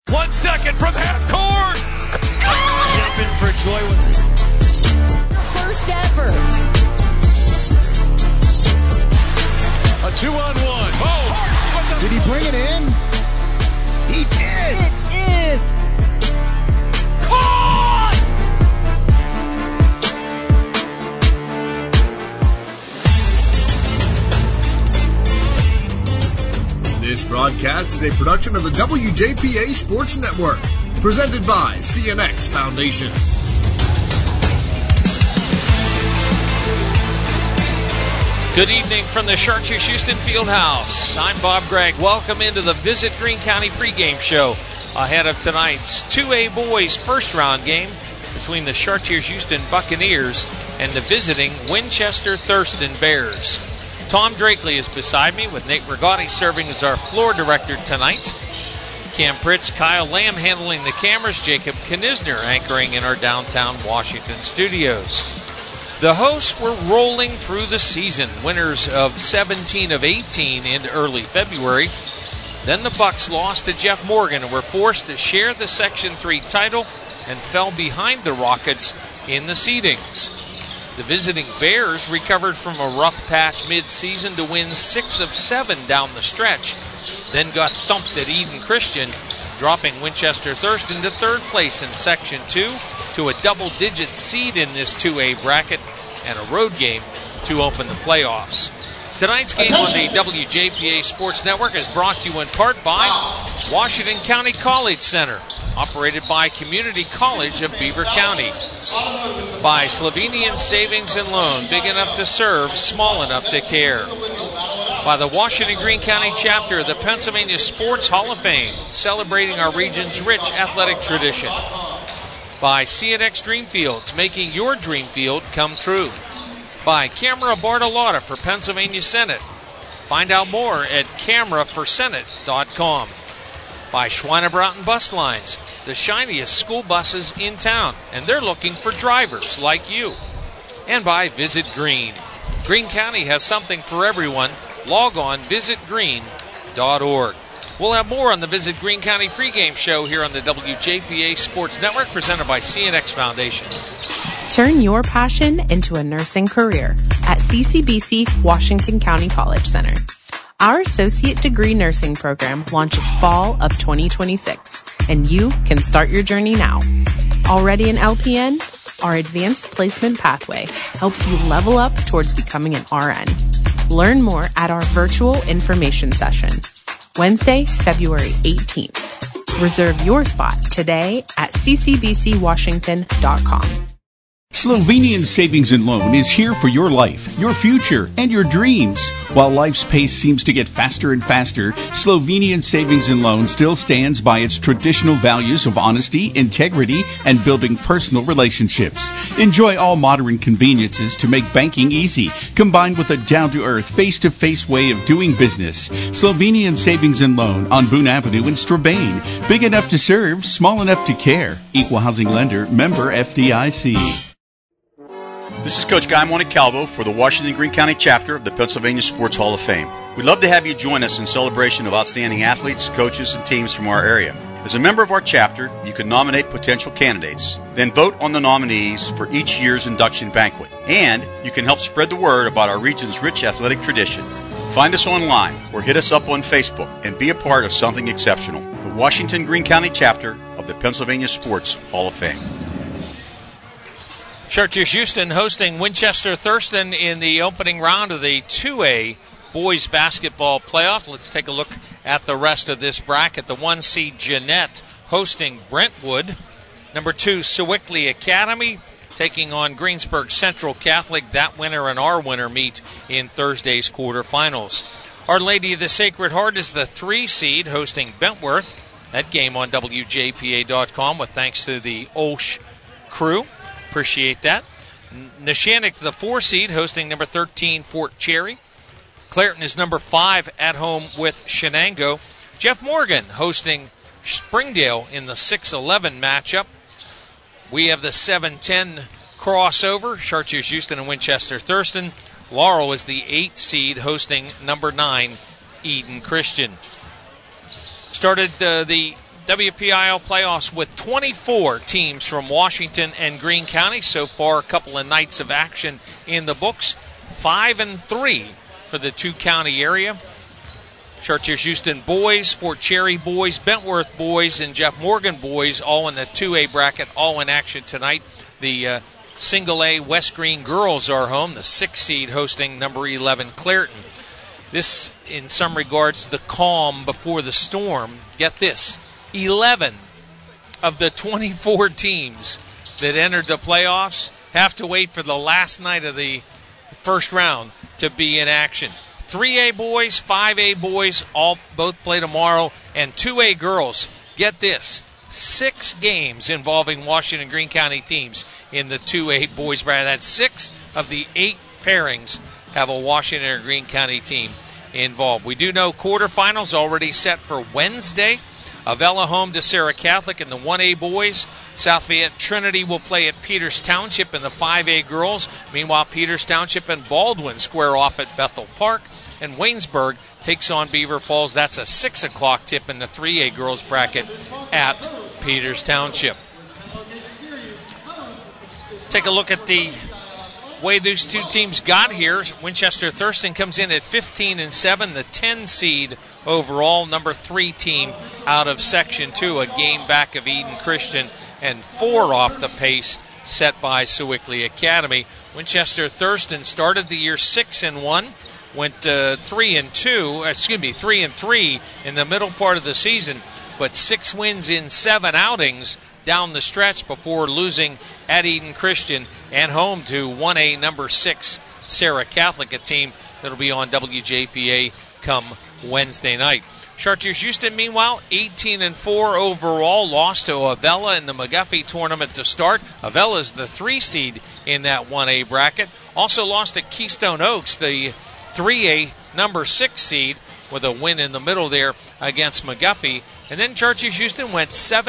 1 second from half court. Jumping for joy. First ever. A 2-on-1. Oh! Did he bring it in? He did. It is. Caught! This broadcast is a production of the WJPA Sports Network, presented by CNX Foundation. Good evening from the Chartiers Houston Fieldhouse. I'm Bob Gregg. Welcome into the Visit Greene County pregame show ahead of tonight's 2A boys first-round game between the Chartiers Houston Buccaneers and the visiting Winchester Thurston Bears. Tom Drakely is beside me with Nate Rigotti serving as our floor director tonight. Cam Pritz, Kyle Lamb handling the cameras, Jacob Knisner anchoring in our downtown Washington studios. The hosts were rolling through the season, winners of 17 of 18 into early February. Then the Bucks lost to Jeff Morgan and were forced to share the Section 3 title and fell behind the Rockets in the seedings. The visiting Bears recovered from a rough patch mid-season to win 6 of 7 down the stretch, then got thumped at Eden Christian, dropping Winchester Thurston to third place in Section 2 to a double-digit seed in this 2A bracket and a road game to open the playoffs. Tonight's game on the WJPA Sports Network is brought to you in part by Washington County College Center, operated by Community College of Beaver County. By Slovenian Savings and Loan, big enough to serve, small enough to care. By the Washington Greene County chapter of the Pennsylvania Sports Hall of Fame, celebrating our region's rich athletic tradition. By CNX Dreamfields, making your dream field come true. By Camera Bartolotta for Pennsylvania Senate. Find out more at cameraforsenate.com. By Schweinebraten Bus Lines, the shiniest school buses in town, and they're looking for drivers like you. And by Visit Greene. Greene County has something for everyone. Log on visitgreene.org. We'll have more on the Visit Greene County pregame show here on the WJPA Sports Network, presented by CNX Foundation. Turn your passion into a nursing career at CCBC Washington County College Center. Our associate degree nursing program launches fall of 2026, and you can start your journey now. Already an LPN? Our advanced placement pathway helps you level up towards becoming an RN. Learn more at our virtual information session, Wednesday, February 18th. Reserve your spot today at ccbcwashington.com. Slovenian Savings and Loan is here for your life, your future, and your dreams. While life's pace seems to get faster and faster, Slovenian Savings and Loan still stands by its traditional values of honesty, integrity, and building personal relationships. Enjoy all modern conveniences to make banking easy, combined with a down-to-earth, face-to-face way of doing business. Slovenian Savings and Loan on Boone Avenue in Strabane. Big enough to serve, small enough to care. Equal housing lender, member FDIC. This is Coach Guy Montecalvo for the Washington Greene County chapter of the Pennsylvania Sports Hall of Fame. We'd love to have you join us in celebration of outstanding athletes, coaches, and teams from our area. As a member of our chapter, you can nominate potential candidates, then vote on the nominees for each year's induction banquet. And you can help spread the word about our region's rich athletic tradition. Find us online or hit us up on Facebook and be a part of something exceptional. The Washington Greene County chapter of the Pennsylvania Sports Hall of Fame. Chartiers Houston hosting Winchester Thurston in the opening round of the 2A boys basketball playoff. Let's take a look at the rest of this bracket. The 1 seed Jeanette hosting Brentwood. Number 2 Sewickley Academy taking on Greensburg Central Catholic. That winner and our winner meet in Thursday's quarterfinals. Our Lady of the Sacred Heart is the 3 seed hosting Bentworth. That game on WJPA.com with thanks to the Olsh crew. Appreciate that. Neshannock, the 4 seed, hosting number 13 Fort Cherry. Clairton is number 5 at home with Shenango. Jeff Morgan hosting Springdale in the 6-11 matchup. We have the 7-10 crossover, Chartiers Houston and Winchester Thurston. Laurel is the 8 seed hosting number 9 Eden Christian. Started the WPIL playoffs with 24 teams from Washington and Greene County. So far, a couple of nights of action in the books. 5-3 for the two-county area. Chartiers-Houston boys, Fort Cherry boys, Bentworth boys, and Jeff Morgan boys all in the 2A bracket, all in action tonight. The Single A West Greene girls are home, the 6th seed hosting number 11 Clairton. This, in some regards, the calm before the storm. Get this, 11 of the 24 teams that entered the playoffs have to wait for the last night of the first round to be in action. 3A boys, 5A boys, both play tomorrow, and 2A girls. Get this, 6 games involving Washington and Greene County teams in the 2A boys bracket. That's 6 of the 8 pairings have a Washington or Greene County team involved. We do know quarterfinals already set for Wednesday. Avella home to Sarah Catholic in the 1A boys. South Fayette Trinity will play at Peters Township in the 5A girls. Meanwhile, Peters Township and Baldwin square off at Bethel Park. And Waynesburg takes on Beaver Falls. That's a 6 o'clock tip in the 3A girls bracket at Peters Township. Take a look at the way these two teams got here. Winchester Thurston comes in at 15-7, the 10 seed overall, number 3 team out of Section 2, a game back of Eden Christian, and 4 off the pace set by Sewickley Academy. Winchester Thurston started the year 6-1, went 3-3 in the middle part of the season, but 6 wins in 7 outings down the stretch before losing at Eden Christian and home to 1A number 6 Sarah Catholic, a team that'll be on WJPA come Wednesday night. Chartiers-Houston, meanwhile, 18-4 overall, lost to Avella in the McGuffey tournament to start. Avella's the 3 seed in that 1A bracket. Also lost to Keystone Oaks, the 3A number 6 seed, with a win in the middle there against McGuffey. And then Chartiers-Houston went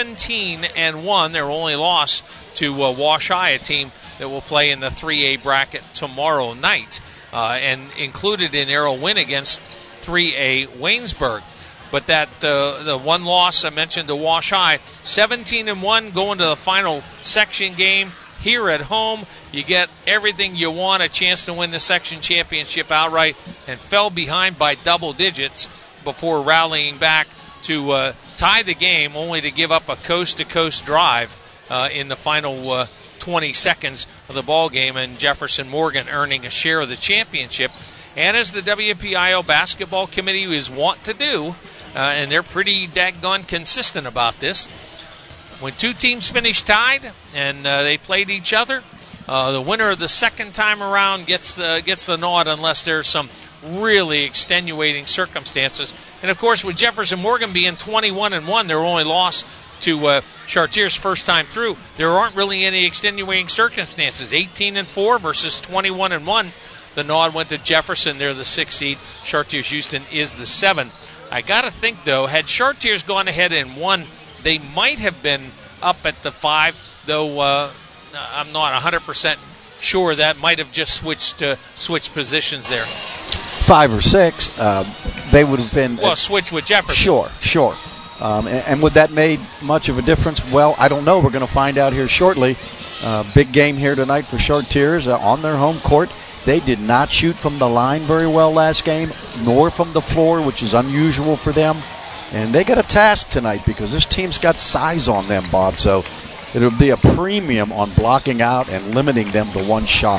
17-1. Their only loss to Wash High, a team that will play in the 3A bracket tomorrow night, and included in their win against 3A Waynesburg. But that the one loss I mentioned to Wash High, 17-1 going to the final section game here at home. You get everything you want, a chance to win the section championship outright, and fell behind by double digits before rallying back to tie the game, only to give up a coast-to-coast drive in the final 20 seconds of the ball game, and Jefferson Morgan earning a share of the championship. And as the WPIL basketball committee is wont to do, and they're pretty daggone consistent about this, when two teams finish tied and they played each other, the winner of the second time around gets the nod unless there's some really extenuating circumstances. And, of course, with Jefferson Morgan being 21-1, their only loss to Chartiers first time through, there aren't really any extenuating circumstances. 18-4 versus 21-1. The nod went to Jefferson. They're the 6th seed. Chartiers-Houston is the 7th. I got to think, though, had Chartiers gone ahead and won, they might have been up at the 5, though I'm not 100% sure. That might have just switched positions there. 5 or 6, they would have been... Well, switch with Jefferson. Sure. And would that made much of a difference? Well, I don't know. We're going to find out here shortly. Big game here tonight for Chartiers on their home court. They did not shoot from the line very well last game, nor from the floor, which is unusual for them. And they got a task tonight because this team's got size on them, Bob. So it'll be a premium on blocking out and limiting them to one shot.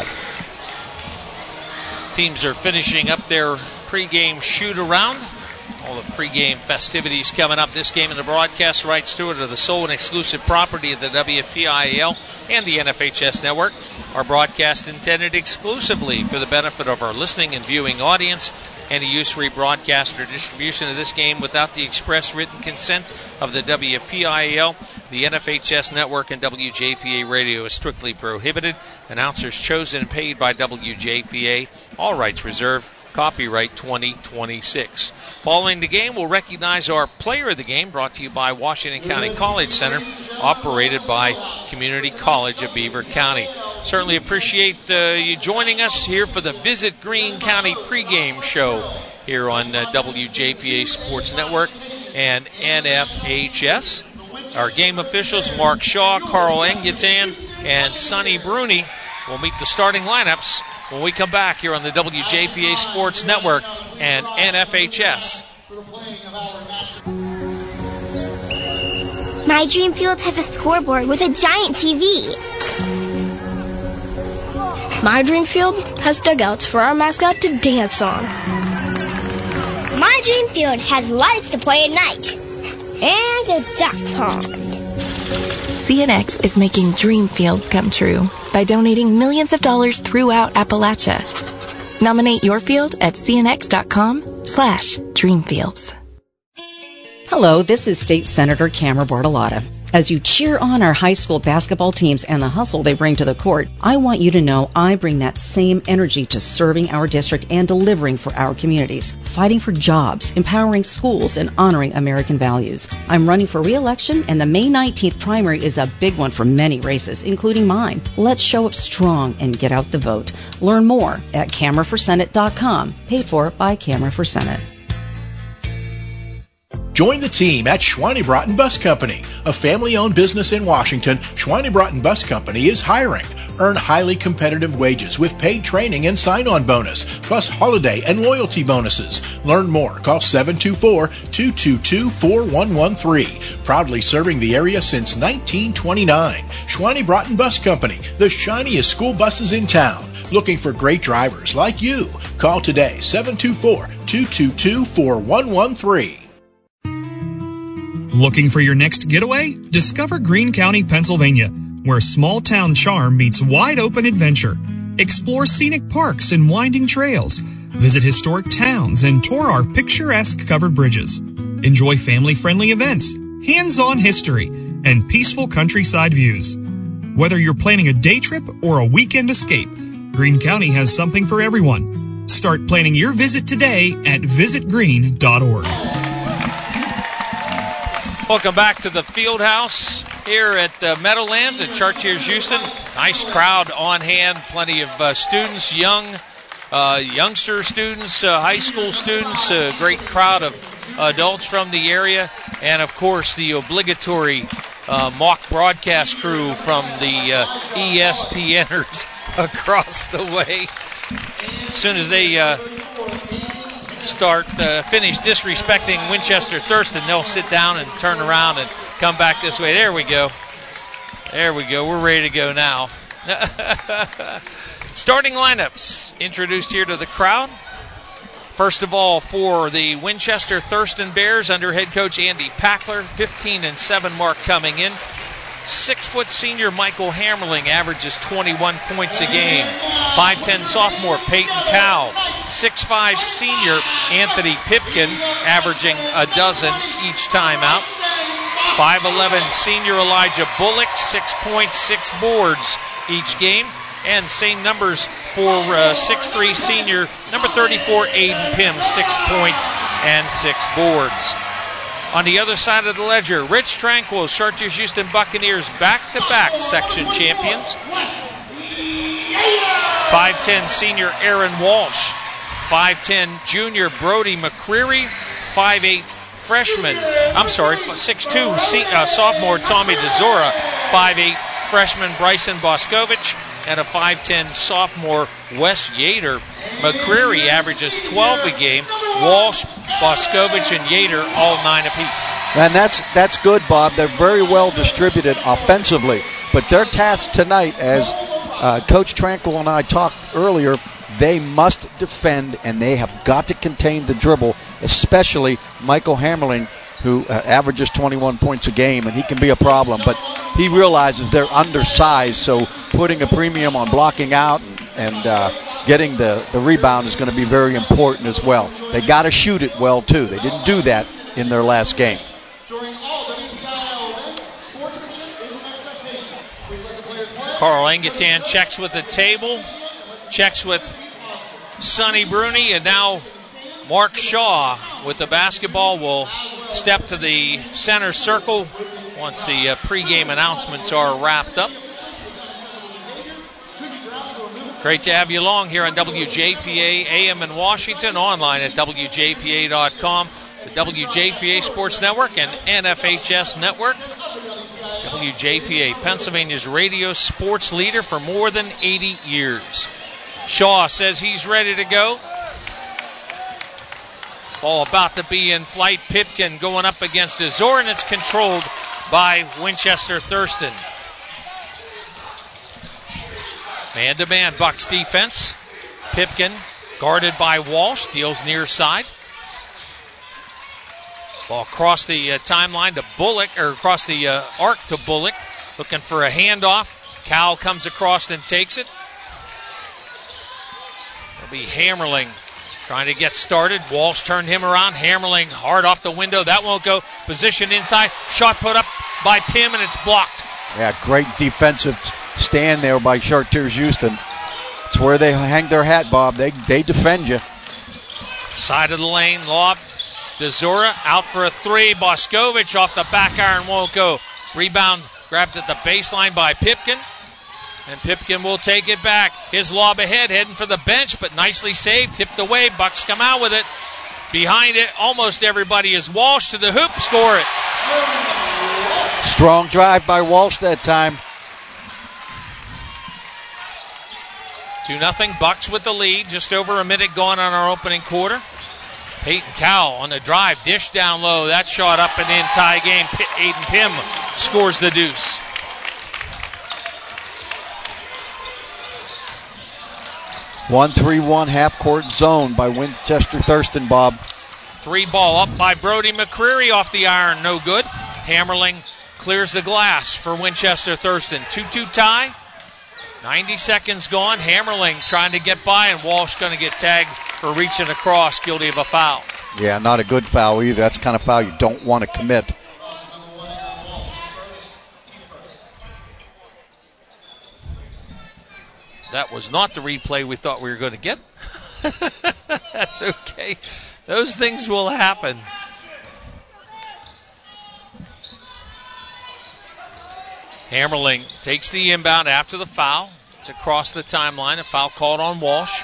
Teams are finishing up their pregame shoot-around. All the pregame festivities coming up. This game and the broadcast rights to it are the sole and exclusive property of the WPIAL and the NFHS Network. Our broadcast intended exclusively for the benefit of our listening and viewing audience. Any use, rebroadcast, or distribution of this game without the express written consent of the WPIAL, the NFHS Network, and WJPA Radio is strictly prohibited. Announcers chosen and paid by WJPA. All rights reserved. Copyright 2026. Following the game, we'll recognize our player of the game, brought to you by Washington County College Center, operated by Community College of Beaver County. Certainly appreciate you joining us here for the Visit Greene County pregame show here on WJPA Sports Network and NFHS. Our game officials, Mark Shaw, Carl Anguitan, and Sonny Bruni, will meet the starting lineups when we come back here on the WJPA Sports Network and NFHS. My Dream Field has a scoreboard with a giant TV. My Dream Field has dugouts for our mascot to dance on. My Dream Field has lights to play at night. And a duck pond. CNX is making dream fields come true by donating millions of dollars throughout Appalachia. Nominate your field at cnx.com/dreamfields. Hello, this is State Senator Camera Bartolotta. As you cheer on our high school basketball teams and the hustle they bring to the court, I want you to know I bring that same energy to serving our district and delivering for our communities, fighting for jobs, empowering schools, and honoring American values. I'm running for re-election, and the May 19th primary is a big one for many races, including mine. Let's show up strong and get out the vote. Learn more at CameraForSenate.com, paid for by Camera for Senate. Join the team at Schweinebraten Bus Company, a family-owned business in Washington. Schweinebraten Bus Company is hiring. Earn highly competitive wages with paid training and sign-on bonus, plus holiday and loyalty bonuses. Learn more. Call 724-222-4113. Proudly serving the area since 1929. Schweinebraten Bus Company, the shiniest school buses in town. Looking for great drivers like you. Call today, 724-222-4113. Looking for your next getaway? Discover Greene County, Pennsylvania, where small-town charm meets wide-open adventure. Explore scenic parks and winding trails. Visit historic towns and tour our picturesque covered bridges. Enjoy family-friendly events, hands-on history, and peaceful countryside views. Whether you're planning a day trip or a weekend escape, Greene County has something for everyone. Start planning your visit today at visitgreene.org. Welcome back to the Field House here at Meadowlands at Chartiers Houston. Nice crowd on hand, plenty of students, youngster students, high school students, a great crowd of adults from the area, and of course the obligatory mock broadcast crew from the ESPNers across the way. As soon as they finish disrespecting Winchester Thurston, they'll sit down and turn around and come back this way. There we go. We're ready to go now. Starting lineups introduced here to the crowd. First of all, for the Winchester Thurston Bears under head coach Andy Packler, 15-7 mark coming in. 6-foot senior Michael Hammerling averages 21 points a game. 5'10 sophomore Peyton Cowell. 6'5 senior Anthony Pipkin averaging a dozen each time out. 5'11 senior Elijah Bullock, 6 points, 6 boards each game. And same numbers for 6'3 senior number 34 Aiden Pym, 6 points and 6 boards. On the other side of the ledger, Rich Tranquil, Chartiers Houston Buccaneers back-to-back section champions. 5'10 senior Aaron Walsh. 5'10 junior Brody McCreary. 6'2 sophomore Tommy DeZora. 5'8 freshman Bryson Boscovich. And a 5'10 sophomore Wes Yater. McCreary averages 12 a game. Walsh, Boscovich, and Yater all 9 apiece. And that's good, Bob. They're very well distributed offensively. But their task tonight, as Coach Tranquil and I talked earlier, they must defend, and they have got to contain the dribble, especially Michael Hammerling, who averages 21 points a game, and he can be a problem. But he realizes they're undersized, so putting a premium on blocking out and getting the rebound is going to be very important as well. They got to shoot it well, too. They didn't do that in their last game. Carl Anguitan checks with the table, checks with Sonny Bruni, and now Mark Shaw with the basketball will step to the center circle once the pregame announcements are wrapped up. Great to have you along here on WJPA AM in Washington, online at WJPA.com, the WJPA Sports Network and NFHS Network. WJPA, Pennsylvania's radio sports leader for more than 80 years. Shaw says he's ready to go. Ball about to be in flight. Pipkin going up against Azor, and it's controlled by Winchester Thurston. Man-to-man Bucks defense. Pipkin guarded by Walsh, deals near side. Ball across the timeline to Bullock, or across the arc to Bullock, looking for a handoff. Cowell comes across and takes it. It'll be Hammerling trying to get started. Walsh turned him around. Hammerling hard off the window. That won't go. Position inside. Shot put up by Pim, and it's blocked. Yeah, great defensive stand there by Chartiers Houston. It's where they hang their hat, Bob. They defend you. Side of the lane, lob. DeZora out for a three. Boscovich off the back iron, won't go. Rebound grabbed at the baseline by Pipkin. And Pipkin will take it back. His lob ahead, heading for the bench, but nicely saved. Tipped away. Bucks come out with it. Behind it, almost everybody is Walsh to the hoop. Score it. Strong drive by Walsh that time. 2-0, Bucks with the lead. Just over a minute gone on our opening quarter. Peyton Cowell on the drive. Dish down low. That shot up and in. Tie game. Aiden Pim scores the deuce. One 3-1 half-court zone by Winchester Thurston, Bob. Three ball up by Brody McCreary off the iron. No good. Hammerling clears the glass for Winchester Thurston. 2-2 tie. 90 seconds gone. Hammerling trying to get by, and Walsh going to get tagged for reaching across, guilty of a foul. Yeah, not a good foul either. That's the kind of foul you don't want to commit. That was not the replay we thought we were going to get. That's okay. Those things will happen. Hammerling takes the inbound after the foul. It's across the timeline. A foul called on Walsh.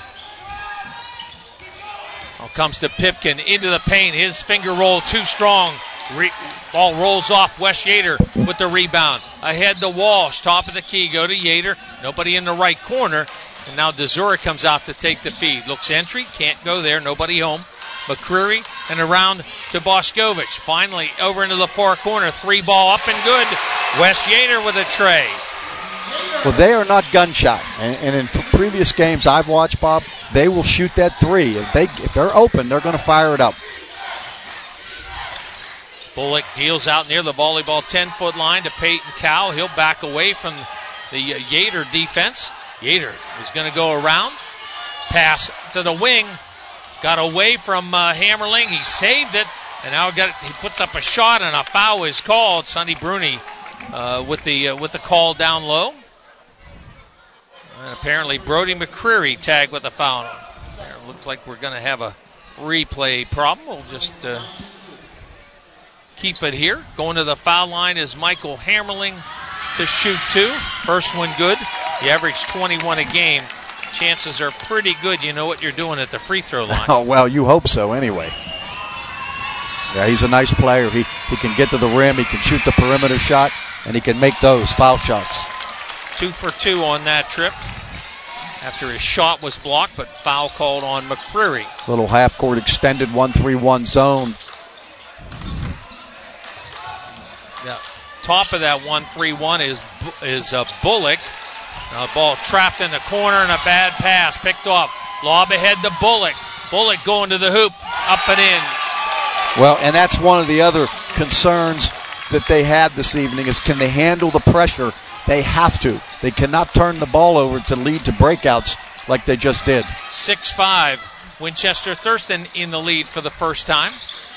Now comes to Pipkin into the paint. His finger roll too strong. Ball rolls off. Wes Yater with the rebound. Ahead to Walsh. Top of the key. Go to Yater. Nobody in the right corner. And now DeZora comes out to take the feed. Looks entry. Can't go there. Nobody home. McCreary and around to Boscovich. Finally over into the far corner. Three ball up and good. Wes Yater with a tray. Well, they are not gun shy. And in previous games I've watched, Bob, they will shoot that three. If they're open, they're going to fire it up. Bullock deals out near the volleyball 10-foot line to Peyton Cowell. He'll back away from the Yater defense. Yater was going to go around. Pass to the wing. Got away from Hammerling. He saved it. And now he puts up a shot, and a foul is called. Sonny Bruni with the call down low. And apparently Brody McCreary tagged with a foul. It looks like we're going to have a replay problem. We'll just keep it here. Going to the foul line is Michael Hammerling to shoot two. First one good. He averaged 21 a game. Chances are pretty good you know what you're doing at the free throw line. Oh, well, you hope so anyway. Yeah, he's a nice player. He can get to the rim. He can shoot the perimeter shot, and he can make those foul shots. 2 for 2 on that trip after his shot was blocked, but foul called on McCreary. Little half-court extended 1-3-1 zone. Yeah, top of that 1-3-1 is Bullock. Now the ball trapped in the corner and a bad pass picked off. Lob ahead to Bullock. Bullock going to the hoop, up and in. Well, and that's one of the other concerns that they had this evening is can they handle the pressure? They have to. They cannot turn the ball over to lead to breakouts like they just did. 6-5. Winchester Thurston in the lead for the first time.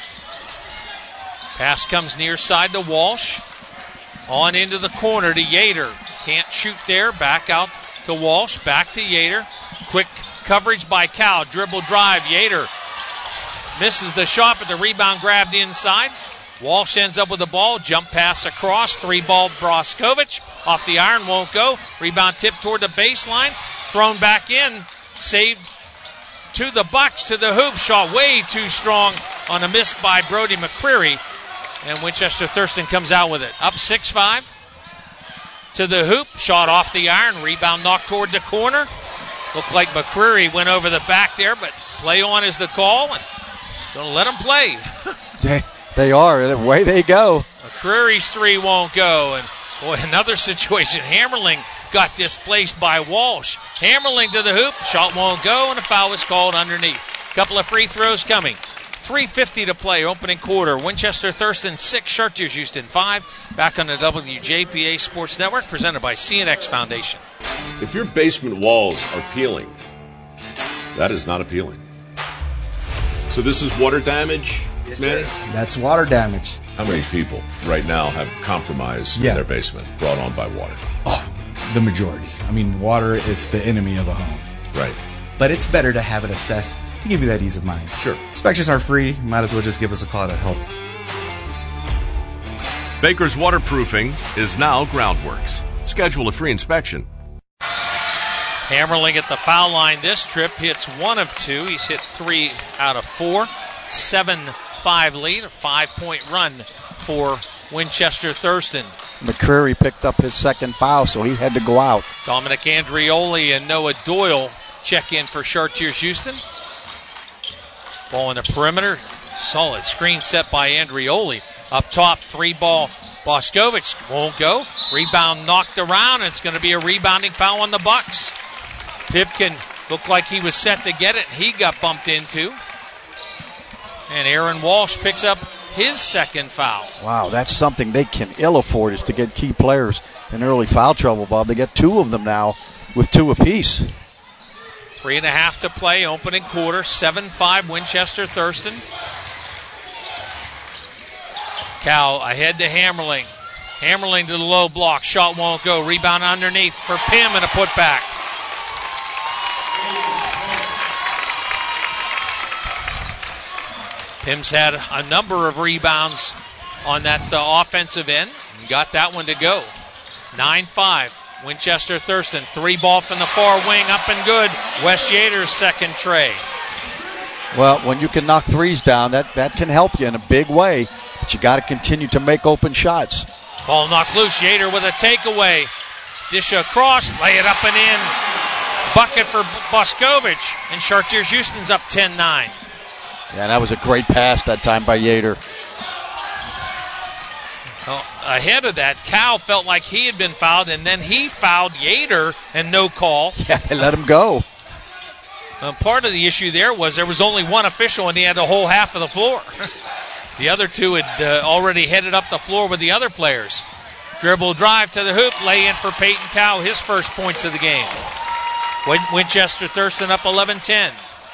Pass comes near side to Walsh. On into the corner to Yater. Can't shoot there. Back out to Walsh. Back to Yater. Quick coverage by Cowell. Dribble drive. Yater misses the shot, but the rebound grabbed inside. Walsh ends up with the ball. Jump pass across. Three ball Boscovich. Off the iron. Won't go. Rebound tip toward the baseline. thrown back in, saved to the Bucks, to the hoop. Shot way too strong on a miss by Brody McCreary. And Winchester Thurston comes out with it. Up 6-5. To the hoop. Shot off the iron. Rebound knocked toward the corner. Looked like McCreary went over the back there, but play on is the call. And going to let them play. They are. Away they go. McCreary's three won't go. And, boy, another situation. Hammerling got displaced by Walsh. Hammerling to the hoop. Shot won't go, and a foul is called underneath. Couple of free throws coming. 3:50 to play, opening quarter. Winchester Thurston 6, Chartiers Houston 5. Back on the WJPA Sports Network, presented by CNX Foundation. If your basement walls are peeling, that is not appealing. So this is water damage, yes, man? Sir. That's water damage. How many people right now have compromise in their basement brought on by water? Oh, the majority. I mean, water is the enemy of a home. Right. But it's better to have it assessed to give you that ease of mind. Sure. Inspections are free. Might as well just give us a call to help. Baker's Waterproofing is now Groundworks. Schedule a free inspection. Hammerling at the foul line this trip, hits 1 of 2. He's hit 3 out of 4. 7-5 lead, a 5-point run for Winchester Thurston. McCreary picked up his second foul, so he had to go out. Dominic Andrioli and Noah Doyle check in for Chartiers Houston. Ball in the perimeter. Solid screen set by Andrioli. Up top, 3-ball. Boscovich won't go. Rebound knocked around, and it's going to be a rebounding foul on the Bucks. Pipkin looked like he was set to get it, and he got bumped into. And Aaron Walsh picks up his second foul. Wow, that's something they can ill afford, is to get key players in early foul trouble, Bob. They get 2 of them now with 2 apiece. 3.5 to play, opening quarter. 7-5 Winchester Thurston. Cal ahead to Hammerling. Hammerling to the low block. Shot won't go. Rebound underneath for Pym and a putback. Pym's had a number of rebounds on that offensive end. And got that one to go. 9-5. Winchester Thurston. 3-ball from the far wing. Up and good. Wes Yater's second tray. Well, when you can knock threes down, that can help you in a big way. But you got to continue to make open shots. Ball knocked loose. Yater with a takeaway. Dish across. Lay it up and in. Bucket for Boscovich. And Chartiers Houston's up 10-9. Yeah, that was a great pass that time by Yater. Well, ahead of that, Cal felt like he had been fouled, and then he fouled Yater and no call. Yeah, they let him go. Part of the issue there was only one official, and he had the whole half of the floor. The other two had already headed up the floor with the other players. Dribble drive to the hoop, lay in for Peyton Cow, his first points of the game. Winchester Thurston up 11-10.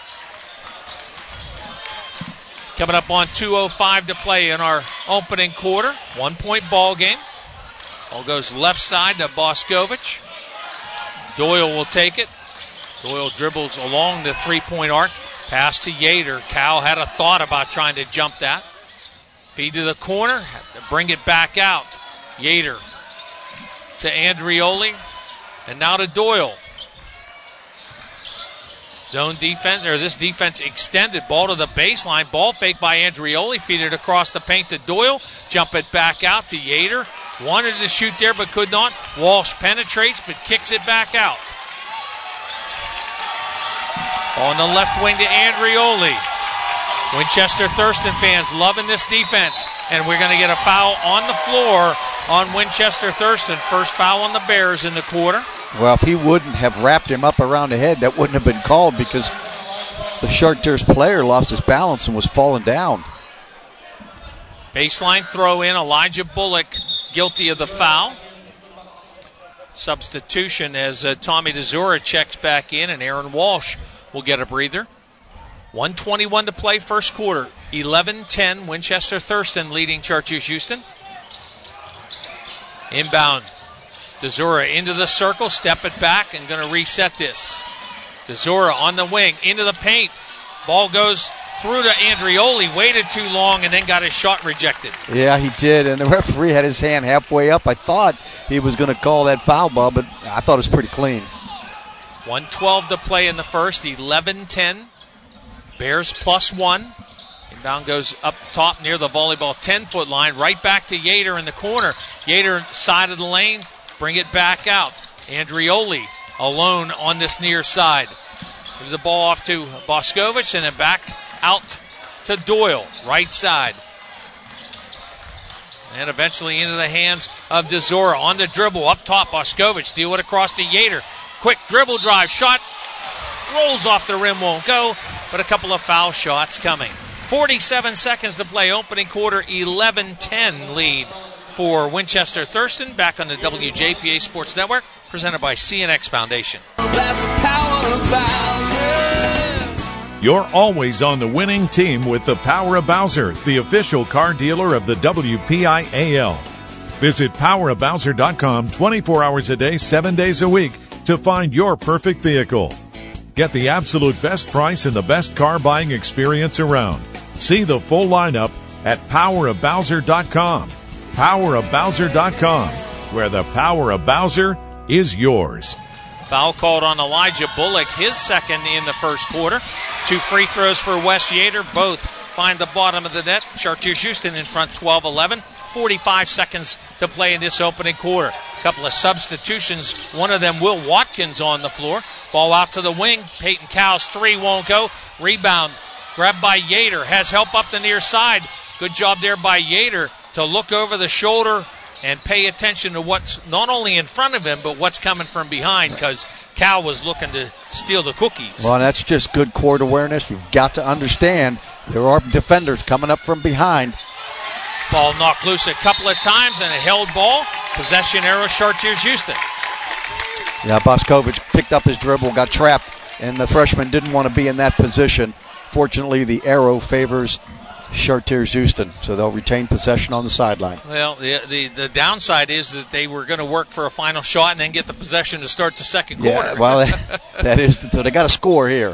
Coming up on 2:05 to play in our opening quarter. 1-point ball game. Ball goes left side to Boscovich. Doyle will take it. Doyle dribbles along the 3-point arc. Pass to Yater. Cal had a thought about trying to jump that. Feed to the corner. Had to bring it back out. Yater to Andrioli. And now to Doyle. Zone defense, or this defense extended. Ball to the baseline. Ball fake by Andrioli. Feed it across the paint to Doyle. Jump it back out to Yater. Wanted to shoot there but could not. Walsh penetrates but kicks it back out. On the left wing to Andrioli. Winchester Thurston fans loving this defense. And we're going to get a foul on the floor on Winchester Thurston. First foul on the Bears in the quarter. Well, if he wouldn't have wrapped him up around the head, that wouldn't have been called because the Chartiers player lost his balance and was falling down. Baseline throw in. Elijah Bullock guilty of the foul. Substitution as Tommy DeZura checks back in, and Aaron Walsh will get a breather. 1:21 to play, first quarter. 11-10, Winchester Thurston leading Chartiers Houston. Inbound. DeZura into the circle, step it back, and going to reset this. DeZura on the wing, into the paint. Ball goes through to Andrioli, waited too long, and then got his shot rejected. Yeah, he did, and the referee had his hand halfway up. I thought he was going to call that foul ball, but I thought it was pretty clean. 1:12 to play in the first, 11-10. Bears +1. Inbound goes up top near the volleyball 10-foot line. Right back to Yater in the corner. Yater side of the lane. Bring it back out. Andrioli alone on this near side. Gives the ball off to Boscovich and then back out to Doyle. Right side. And eventually into the hands of DeZora on the dribble. Up top, Boscovich. Steal it across to Yater. Quick dribble drive. Shot. Rolls off the rim. Won't go. But a couple of foul shots coming. 47 seconds to play. Opening quarter. 11-10 lead for Winchester Thurston. Back on the WJPA Sports Network. Presented by CNX Foundation. You're always on the winning team with the Power of Bowser, the official car dealer of the WPIAL. Visit powerofbowser.com 24 hours a day, 7 days a week to find your perfect vehicle. Get the absolute best price and the best car buying experience around. See the full lineup at powerofbowser.com. Powerofbowser.com, where the power of Bowser is yours. Foul called on Elijah Bullock, his second in the first quarter. 2 free throws for Wes Yater. Both find the bottom of the net. Chartiers Houston in front 12-11. 45 seconds to play in this opening quarter. A couple of substitutions. One of them, Will Watkins, on the floor. Ball out to the wing. Peyton Cow's three won't go. Rebound grabbed by Yater. Has help up the near side. Good job there by Yater to look over the shoulder and pay attention to what's not only in front of him, but what's coming from behind, because Cal was looking to steal the cookies. Well, that's just good court awareness. You've got to understand there are defenders coming up from behind. Ball knocked loose a couple of times and a held ball. Possession arrow, Chartiers Houston. Yeah, Boscovich picked up his dribble, got trapped, and the freshman didn't want to be in that position. Fortunately, the arrow favors Chartiers Houston, so they'll retain possession on the sideline. Well, the downside is that they were going to work for a final shot and then get the possession to start the second quarter. Yeah, well, that is, so they got to score here.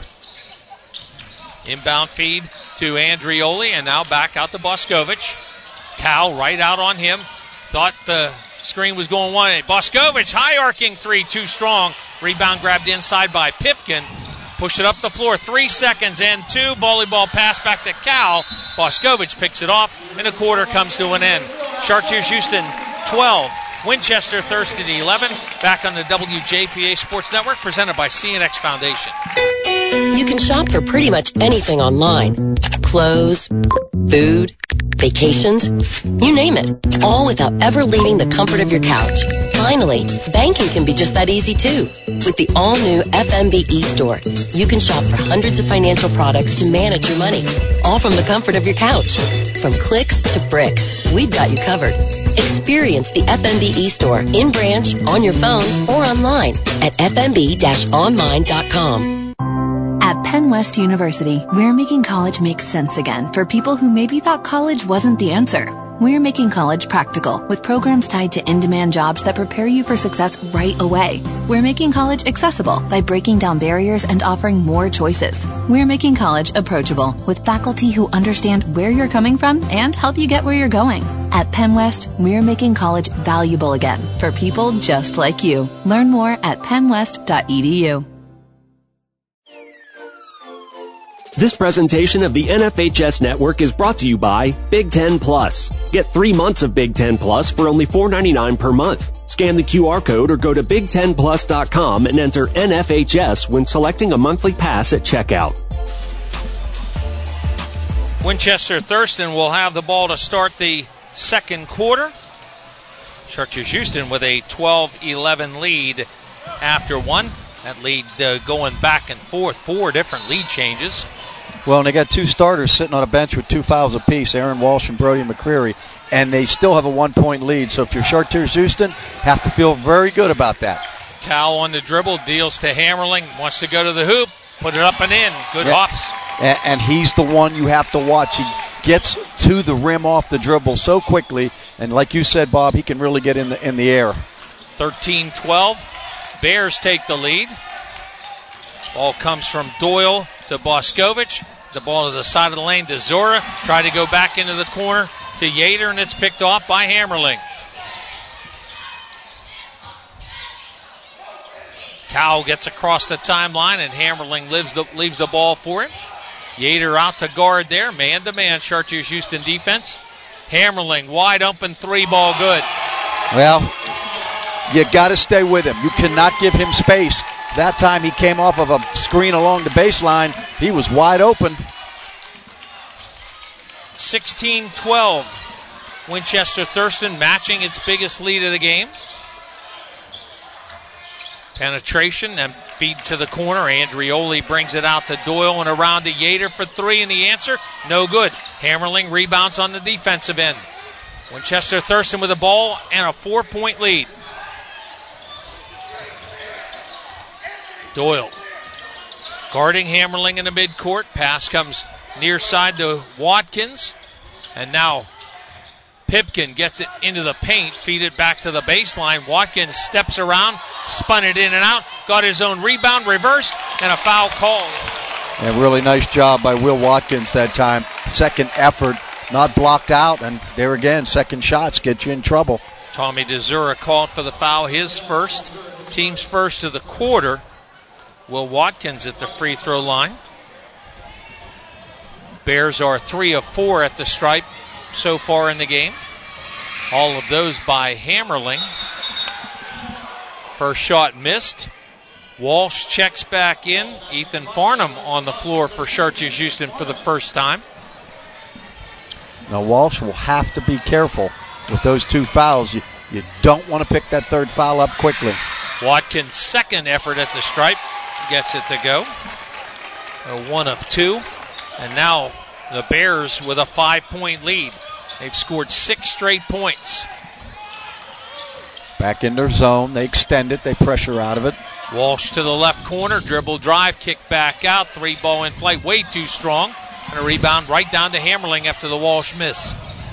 Inbound feed to Andrioli, and now back out to Boscovich. Cal right out on him. Thought the screen was going one way. Boscovich, high arcing three, too strong. Rebound grabbed inside by Pipkin. Push it up the floor, 3 seconds and 2. Volleyball pass back to Cal. Boscovich picks it off, and the quarter comes to an end. Chartiers Houston 12, Winchester Thurston 11. Back on the WJPA Sports Network, presented by CNX Foundation. You can shop for pretty much anything online. Clothes, food, vacations, you name it. All without ever leaving the comfort of your couch. Finally, banking can be just that easy too. With the all-new FMB eStore, you can shop for hundreds of financial products to manage your money, all from the comfort of your couch. From clicks to bricks, we've got you covered. Experience the FMB eStore in branch, on your phone, or online at fmb-online.com. At Penn West University, we're making college make sense again for people who maybe thought college wasn't the answer. We're making college practical with programs tied to in-demand jobs that prepare you for success right away. We're making college accessible by breaking down barriers and offering more choices. We're making college approachable with faculty who understand where you're coming from and help you get where you're going. At Penn West, we're making college valuable again for people just like you. Learn more at pennwest.edu. This presentation of the NFHS Network is brought to you by Big Ten Plus. Get 3 months of Big Ten Plus for only $4.99 per month. Scan the QR code or go to big10plus.com and enter NFHS when selecting a monthly pass at checkout. Winchester Thurston will have the ball to start the second quarter. Chartiers Houston with a 12-11 lead after one. That lead going back and forth, 4 different lead changes. Well, and they got 2 starters sitting on a bench with 2 fouls apiece, Aaron Walsh and Brody McCreary, and they still have a 1-point lead. So if you're Chartiers Houston, have to feel very good about that. Cal on the dribble, deals to Hammerling, wants to go to the hoop, put it up and in. Good hops. And he's the one you have to watch. He gets to the rim off the dribble so quickly, and like you said, Bob, he can really get in the air. 13-12. Bears take the lead. Ball comes from Doyle to Boscovich. The ball to the side of the lane to Zora. Try to go back into the corner to Yater, and it's picked off by Hammerling. Cow gets across the timeline, and Hammerling leaves the ball for him. Yater out to guard there. Man-to-man, Chartiers Houston defense. Hammerling, wide open, 3-ball good. Well, you got to stay with him. You cannot give him space. That time he came off of a screen along the baseline. He was wide open. 16-12. Winchester Thurston matching its biggest lead of the game. Penetration and feed to the corner. Andrioli brings it out to Doyle and around to Yater for 3, and the answer, no good. Hammerling rebounds on the defensive end. Winchester Thurston with the ball and a 4-point lead. Doyle guarding Hammerling in the midcourt. Pass comes near side to Watkins. And now Pipkin gets it into the paint, feed it back to the baseline. Watkins steps around, spun it in and out, got his own rebound, reversed, and a foul called. And really nice job by Will Watkins that time. Second effort, not blocked out, and there again, second shots get you in trouble. Tommy DeZura called for the foul, his first, team's first of the quarter. Will Watkins at the free throw line. Bears are 3 of 4 at the stripe so far in the game. All of those by Hammerling. First shot missed. Walsh checks back in. Ethan Farnham on the floor for Chartiers Houston for the first time. Now Walsh will have to be careful with those 2 fouls. You don't want to pick that third foul up quickly. Watkins' second effort at the stripe gets it to go. 1 of 2. And now the Bears with a 5-point lead. They've scored 6 straight points. Back in their zone. They extend it. They pressure out of it. Walsh to the left corner. Dribble drive. Kick back out. 3-ball in flight. Way too strong. And a rebound right down to Hammerling after the Walsh miss.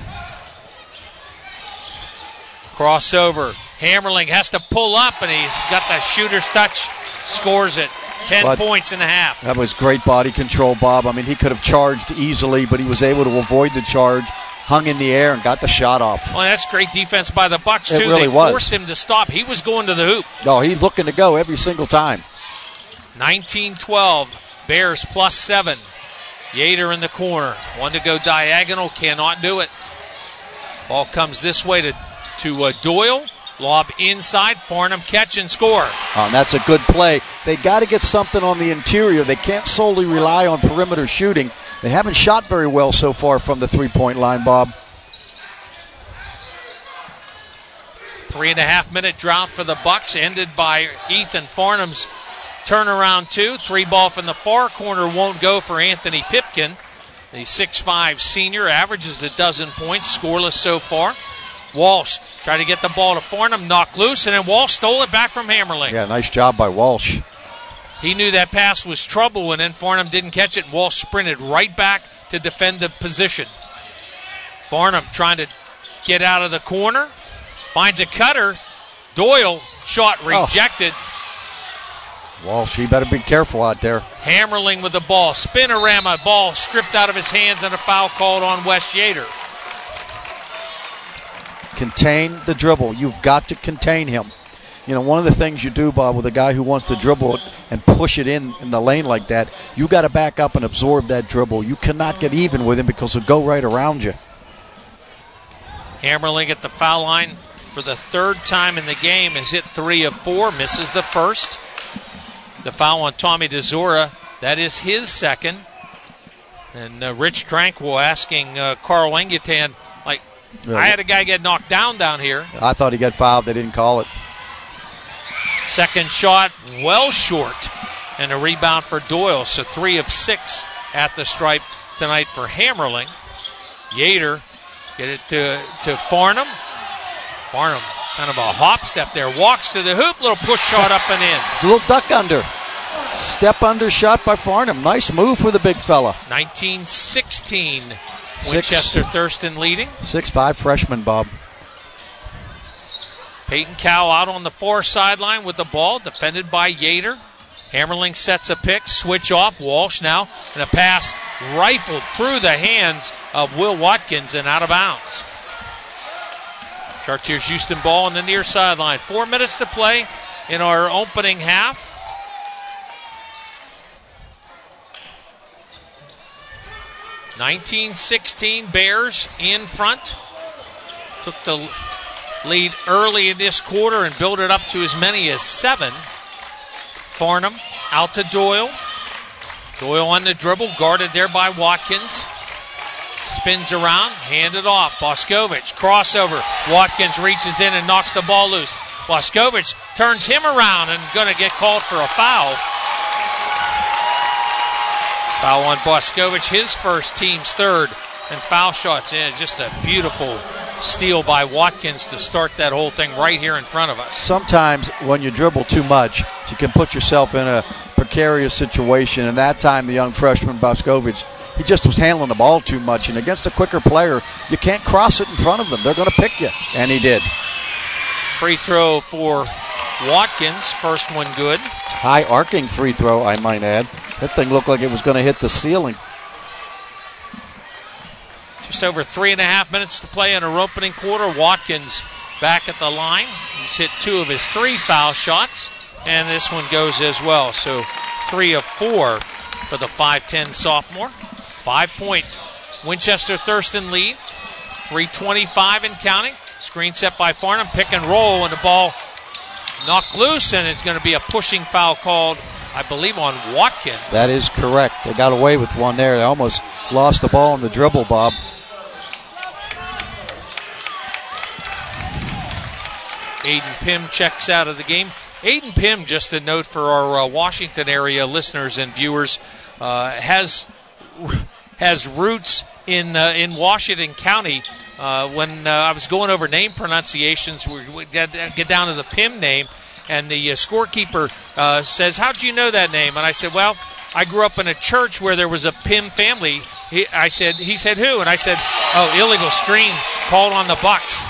Crossover. Hammerling has to pull up, and he's got the shooter's touch. Scores it. 10 points in the half. That was great body control, Bob. I mean, he could have charged easily, but he was able to avoid the charge, hung in the air, and got the shot off. Well, that's great defense by the Bucks, too. It really they was. Forced him to stop. He was going to the hoop. No, he's looking to go every single time. 19-12. Bears plus 7. Yater in the corner. One to go diagonal. Cannot do it. Ball comes this way to Doyle. Lob inside, Farnham catch and score. And that's a good play. They got to get something on the interior. They can't solely rely on perimeter shooting. They haven't shot very well so far from the 3-point line, Bob. 3.5-minute drought for the Bucks, ended by Ethan Farnham's turnaround 2. 3-ball from the far corner won't go for Anthony Pipkin. The 6'5 senior averages 12 points, scoreless so far. Walsh tried to get the ball to Farnham, knocked loose, and then Walsh stole it back from Hammerling. Yeah, nice job by Walsh. He knew that pass was trouble, and then Farnham didn't catch it, and Walsh sprinted right back to defend the position. Farnham trying to get out of the corner, finds a cutter. Doyle, shot rejected. Walsh, he better be careful out there. Hammerling with the ball, spinorama, ball stripped out of his hands, and a foul called on Wes Yater. Contain the dribble. You've got to contain him. You know, one of the things you do, Bob, with a guy who wants to dribble it and push it in the lane like that, you got to back up and absorb that dribble. You cannot get even with him because he'll go right around you. Hammerling at the foul line for the 3rd time in the game has hit 3 of 4, misses the first. The foul on Tommy DeZura, that is his second. And Rich Tranquil asking Carl Engetan, really? I had a guy get knocked down here. I thought he got fouled. They didn't call it. Second shot, well short. And a rebound for Doyle. So 3 of 6 at the stripe tonight for Hammerling. Yater get it to Farnham. Farnham, kind of a hop step there. Walks to the hoop. Little push shot up and in. Little duck under. Step under shot by Farnham. Nice move for the big fella. 19-16. Winchester Thurston leading. 6'5" freshman, Bob. Peyton Cow out on the far sideline with the ball, defended by Yater. Hammerling sets a pick, switch off. Walsh now, and a pass rifled through the hands of Will Watkins and out of bounds. Chartiers Houston ball on the near sideline. 4 minutes to play in our opening half. 19-16, Bears in front. Took the lead early in this quarter and built it up to as many as 7. Farnham out to Doyle. Doyle on the dribble, guarded there by Watkins. Spins around, handed off. Boscovich, crossover. Watkins reaches in and knocks the ball loose. Boscovich turns him around and going to get called for a foul. Foul on Boscovich, his first, team's third. And foul shots in. Just a beautiful steal by Watkins to start that whole thing right here in front of us. Sometimes when you dribble too much, you can put yourself in a precarious situation. And that time, the young freshman Boscovich, he just was handling the ball too much. And against a quicker player, you can't cross it in front of them. They're going to pick you. And he did. Free throw for Watkins. First one good. High arcing free throw, I might add. That thing looked like it was going to hit the ceiling. Just over 3.5 minutes to play in our opening quarter. Watkins back at the line. He's hit 2 of his 3 foul shots. And this one goes as well. So 3 of 4 for the 5'10 sophomore. 5-point Winchester Thurston lead. 3:25 and counting. Screen set by Farnham. Pick and roll, and the ball knocked loose, and it's going to be a pushing foul called, I believe, on Watkins. That is correct. They got away with one there. They almost lost the ball on the dribble, Bob. Aiden Pym checks out of the game. Aiden Pym, just a note for our Washington area listeners and viewers, has roots in Washington County. When I was going over name pronunciations, we get down to the Pym name, and the scorekeeper says, "How'd you know that name?" And I said, "Well, I grew up in a church where there was a Pym family." He said, "Who?" And I said, "Oh, illegal screen called on the Bucks."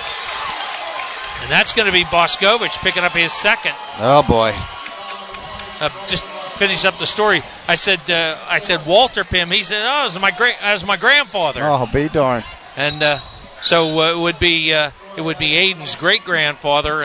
And that's going to be Boscovich picking up his second. Oh, boy. Just finish up the story. I said Walter Pym. He said, "Oh, it was my grandfather." Oh, be darned. And so it would be Aiden's great grandfather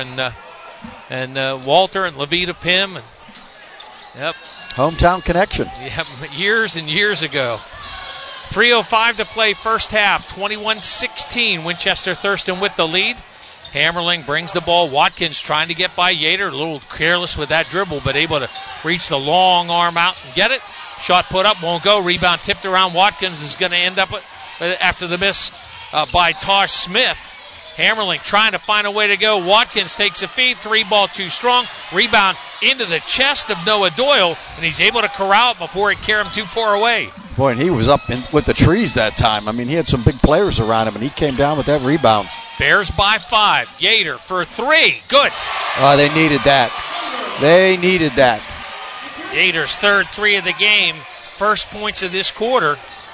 and Walter and Levita Pym. And, yep. Hometown connection. Yep, years and years ago. 3:05 to play first half. 21-16. Winchester Thurston with the lead. Hammerling brings the ball. Watkins trying to get by Yater. A little careless with that dribble, but able to reach the long arm out and get it. Shot put up, won't go. Rebound tipped around. Watkins is going to end up after the miss by Tosh Smith. Hammerling trying to find a way to go. Watkins takes a feed. 3-ball too strong. Rebound into the chest of Noah Doyle, and he's able to corral it before it carried him too far away. Boy, and he was up with the trees that time. I mean, he had some big players around him, and he came down with that rebound. Bears by 5. Yater for 3. Good. They needed that. They needed that. Yater's third 3 of the game. First points of this quarter.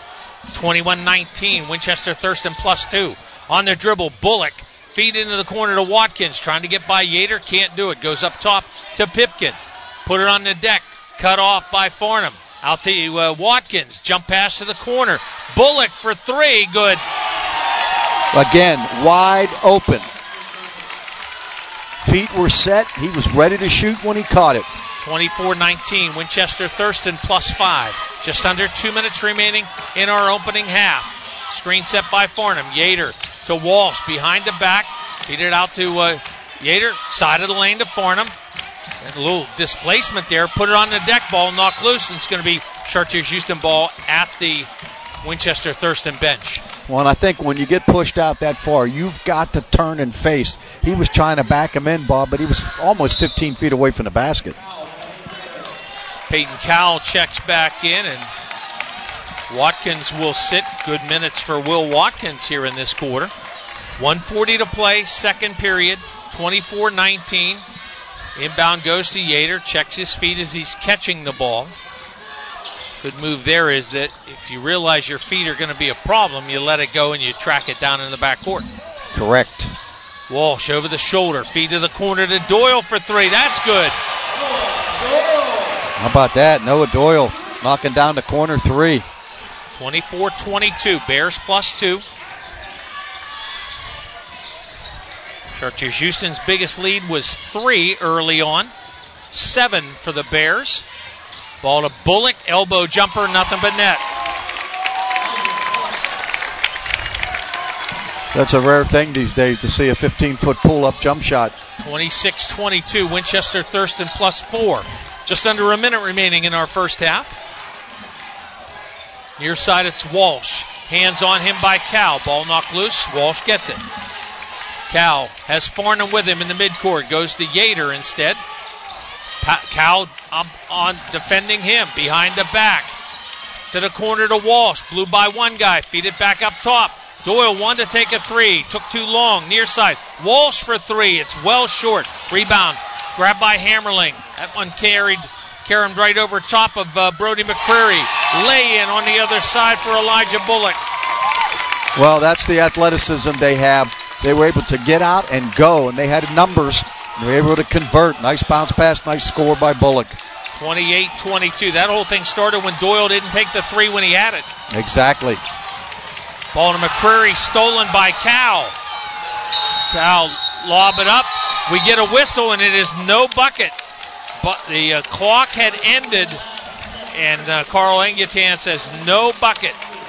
21-19. Winchester Thurston +2. On the dribble, Bullock. Feed into the corner to Watkins. Trying to get by Yater. Can't do it. Goes up top to Pipkin. Put it on the deck. Cut off by Farnham. Out to Watkins. Jump pass to the corner. Bullock for 3. Good. Again, wide open. Feet were set. He was ready to shoot when he caught it. 24-19. Winchester Thurston +5. Just under 2 minutes remaining in our opening half. Screen set by Farnham. Yater to Walsh behind the back. Feed it out to Yater. Side of the lane to Farnham. And a little displacement there. Put it on the deck. Ball knocked loose. And it's going to be Chartiers Houston ball at the Winchester Thurston bench. Well, and I think when you get pushed out that far, you've got to turn and face. He was trying to back him in, Bob, but he was almost 15 feet away from the basket. Peyton Cowell checks back in, and Watkins will sit. Good minutes for Will Watkins here in this quarter. 1:40 to play, second period, 24-19. Inbound goes to Yater, checks his feet as he's catching the ball. Good move there is that if you realize your feet are going to be a problem, you let it go and you track it down in the backcourt. Correct. Walsh over the shoulder, feed to the corner to Doyle for 3. That's good. How about that? Noah Doyle knocking down the corner 3. 24-22, Bears +2. Chartiers Houston's biggest lead was 3 early on. 7 for the Bears. Ball to Bullock, elbow jumper, nothing but net. That's a rare thing these days to see a 15-foot pull-up jump shot. 26-22, Winchester Thurston +4. Just under a minute remaining in our first half. Near side, it's Walsh. Hands on him by Cal. Ball knocked loose. Walsh gets it. Cal has Farnham with him in the midcourt. Goes to Yater instead. Cal on defending him. Behind the back. To the corner to Walsh. Blew by one guy. Feed it back up top. Doyle wanted to take a three. Took too long. Near side. Walsh for three. It's well short. Rebound. Grabbed by Hammerling. That one carried right over top of Brody McCreary. Lay in on the other side for Elijah Bullock. Well, that's the athleticism they have. They were able to get out and go, and they had numbers. They were able to convert. Nice bounce pass, nice score by Bullock. 28-22. That whole thing started when Doyle didn't take the three when he had it. Exactly. Ball to McCreary, stolen by Cal. Cal lob it up. We get a whistle, and it is no bucket. But the clock had ended, and Carl Anguitan says no bucket.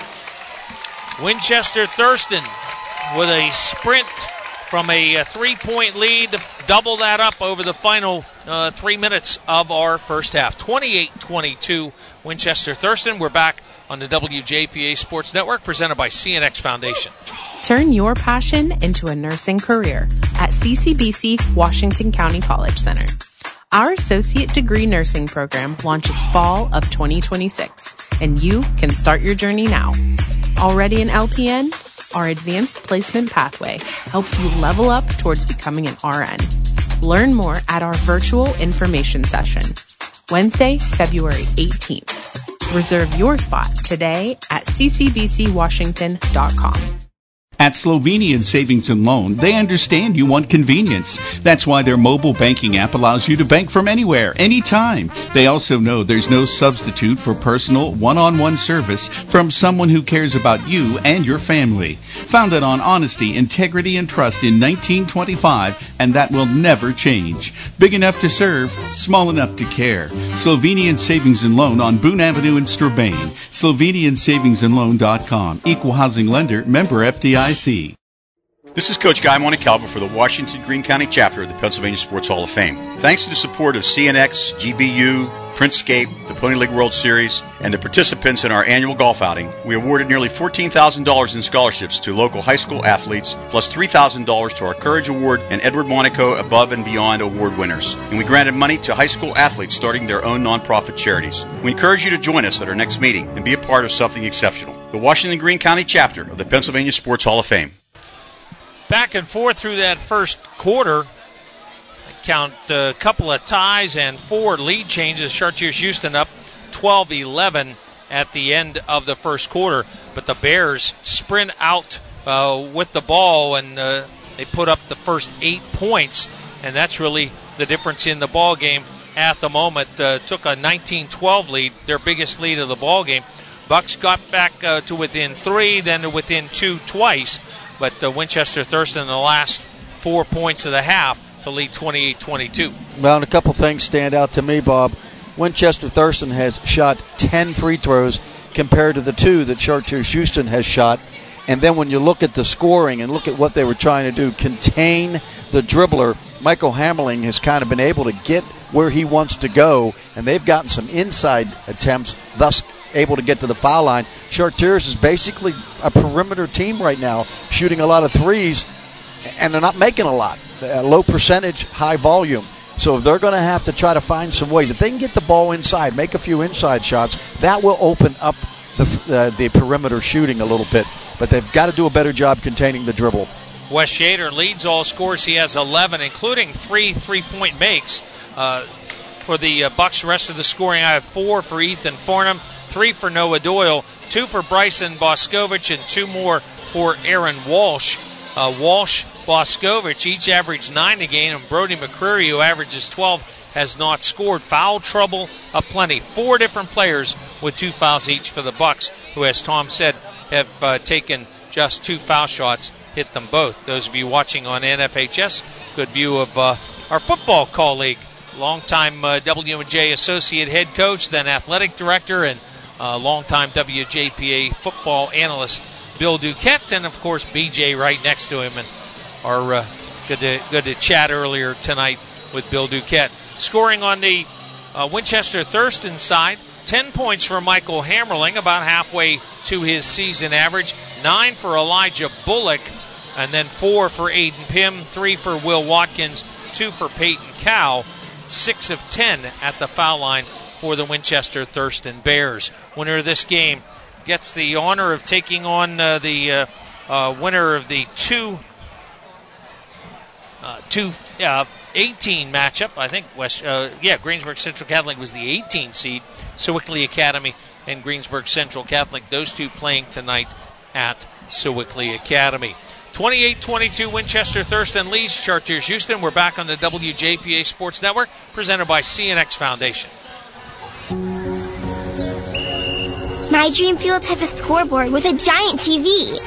Winchester Thurston with a sprint from a 3-point lead to double that up over the final 3 minutes of our first half. 28-22, Winchester Thurston. We're back on the WJPA Sports Network, presented by CNX Foundation. Turn your passion into a nursing career at CCBC Washington County College Center. Our associate degree nursing program launches fall of 2026, and you can start your journey now. Already an LPN? Our advanced placement pathway helps you level up towards becoming an RN. Learn more at our virtual information session, Wednesday, February 18th. Reserve your spot today at ccbcwashington.com. At Slovenian Savings and Loan, they understand you want convenience. That's why their mobile banking app allows you to bank from anywhere, anytime. They also know there's no substitute for personal, one-on-one service from someone who cares about you and your family. Founded on honesty, integrity, and trust in 1925, and that will never change. Big enough to serve, small enough to care. Slovenian Savings and Loan on Boone Avenue in Strabane. SlovenianSavingsandLoan.com. Equal housing lender, member FDIC. This is Coach Guy Montecalvo for the Washington Greene County chapter of the Pennsylvania Sports Hall of Fame. Thanks to the support of CNX, GBU, Printscape, the Pony League World Series, and the participants in our annual golf outing, we awarded nearly $14,000 in scholarships to local high school athletes, plus $3,000 to our Courage Award and Edward Monaco Above and Beyond Award winners. And we granted money to high school athletes starting their own nonprofit charities. We encourage you to join us at our next meeting and be a part of something exceptional. The Washington Greene County chapter of the Pennsylvania Sports Hall of Fame. Back and forth through that first quarter. Count a couple of ties and 4 lead changes. Chartiers Houston up 12-11 at the end of the first quarter. But the Bears sprint out with the ball, and they put up the first 8 points. And that's really the difference in the ball game at the moment. Took a 19-12 lead, their biggest lead of the ball game. Bucks got back to within 3, then to within 2 twice. But Winchester Thurston in the last 4 points of the half to lead 28-22. Well, and a couple things stand out to me, Bob. Winchester Thurston has shot 10 free throws compared to the 2 that Chartiers Houston has shot. And then when you look at the scoring and look at what they were trying to do, contain the dribbler, Michael Hammerling has kind of been able to get where he wants to go, and they've gotten some inside attempts, thus able to get to the foul line. Chartiers is basically a perimeter team right now, shooting a lot of threes, and they're not making a lot. Low percentage, high volume. So they're going to have to try to find some ways. If they can get the ball inside, make a few inside shots, that will open up the perimeter shooting a little bit. But they've got to do a better job containing the dribble. Wes Shader leads all scores. He has 11, including 3 3-point makes. For the Bucks, the rest of the scoring, I have 4 for Ethan Farnham, 3 for Noah Doyle, 2 for Bryson Boscovich, and 2 more for Aaron Walsh. Walsh, Boscovich each averaged 9 a game, and Brody McCreary, who averages 12, has not scored. Foul trouble aplenty. 4 different players with 2 fouls each for the Bucks, who, as Tom said, have taken just 2 foul shots, hit them both. Those of you watching on NFHS, good view of our football colleague, longtime W&J associate head coach, then athletic director, and longtime WJPA football analyst, Bill Duquette, and of course BJ right next to him, and our good to chat earlier tonight with Bill Duquette. Scoring on the Winchester Thurston side, 10 points for Michael Hammerling, about halfway to his season average, 9 for Elijah Bullock, and then 4 for Aiden Pym, 3 for Will Watkins, 2 for Peyton Cow, 6 of 10 at the foul line for the Winchester Thurston Bears. Winner of this game gets the honor of taking on the winner of the 18 matchup. I think Greensburg Central Catholic was the 18 seed. Sewickley Academy and Greensburg Central Catholic, those two playing tonight at Sewickley Academy. 28-22 Winchester Thurston leads Chartiers Houston. We're back on the WJPA Sports Network, presented by CNX Foundation. My dream field has a scoreboard with a giant TV.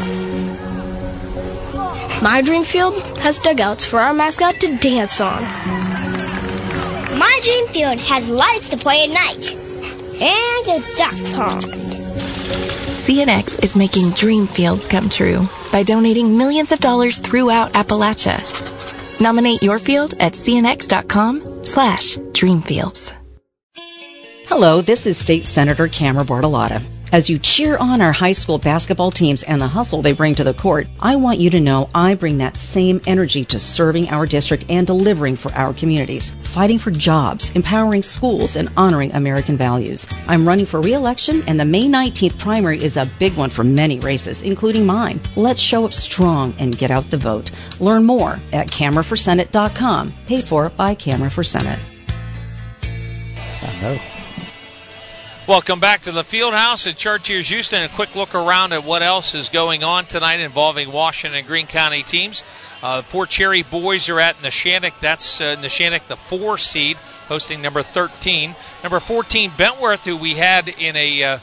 My dream field has dugouts for our mascot to dance on. My dream field has lights to play at night. And a duck pond. CNX is making dream fields come true by donating millions of dollars throughout Appalachia. Nominate your field at cnx.com/dreamfields. Hello, this is State Senator Camera Bartolotta. As you cheer on our high school basketball teams and the hustle they bring to the court, I want you to know I bring that same energy to serving our district and delivering for our communities, fighting for jobs, empowering schools, and honoring American values. I'm running for re-election, and the May 19th primary is a big one for many races, including mine. Let's show up strong and get out the vote. Learn more at CameraForSenate.com, paid for by Camera for Senate. Welcome back to the Fieldhouse at Chartiers Houston. A quick look around at what else is going on tonight involving Washington and Greene County teams. Fort Cherry boys are at Neshannock. That's Neshannock, the 4 seed, hosting number 13. Number 14, Bentworth, who we had in a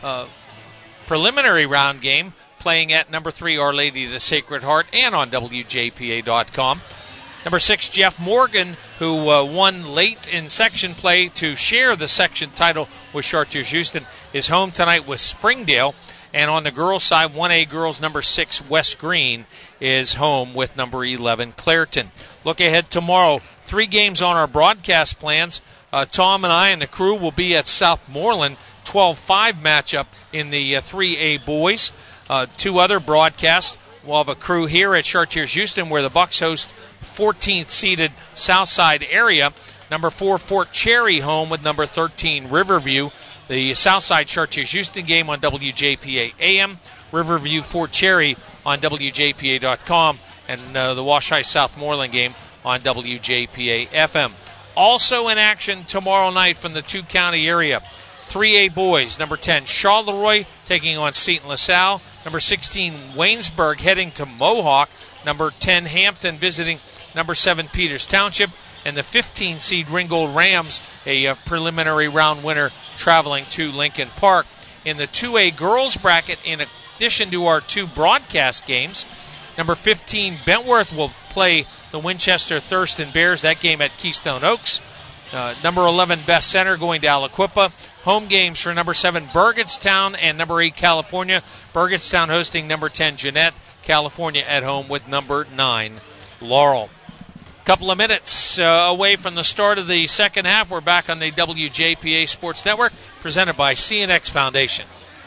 preliminary round game, playing at number 3, Our Lady of the Sacred Heart, and on WJPA.com. Number 6, Jeff Morgan, who won late in section play to share the section title with Chartiers Houston, is home tonight with Springdale. And on the girls' side, 1A girls, number 6, West Green, is home with number 11, Clairton. Look ahead tomorrow. 3 games on our broadcast plans. Tom and I and the crew will be at Southmoreland, 12-5 matchup in the 3A boys. 2 other broadcasts. We'll have a crew here at Chartiers Houston where the Bucks host 14th seeded Southside area. Number 4, Fort Cherry home with number 13, Riverview. The Southside Chartiers Houston game on WJPA AM. Riverview Fort Cherry on WJPA.com. And the Wash High Southmoreland game on WJPA FM. Also in action tomorrow night from the 2-county area. 3A boys, number 10, Charleroi taking on St. LaSalle. Number 16, Waynesburg heading to Mohawk. Number 10, Hampton visiting number 7, Peters Township. And the 15 seed Ringgold Rams, a preliminary round winner, traveling to Lincoln Park. In the 2A girls bracket, in addition to our 2 broadcast games, number 15, Bentworth will play the Winchester Thurston Bears. That game at Keystone Oaks. Number 11, Best Center going to Aliquippa. Home games for number 7, Burgettstown, and number 8, California. Burgettstown hosting number 10, Jeanette. California at home with number 9, Laurel. Couple of minutes away from the start of the second half. We're back on the WJPA Sports Network, presented by CNX Foundation.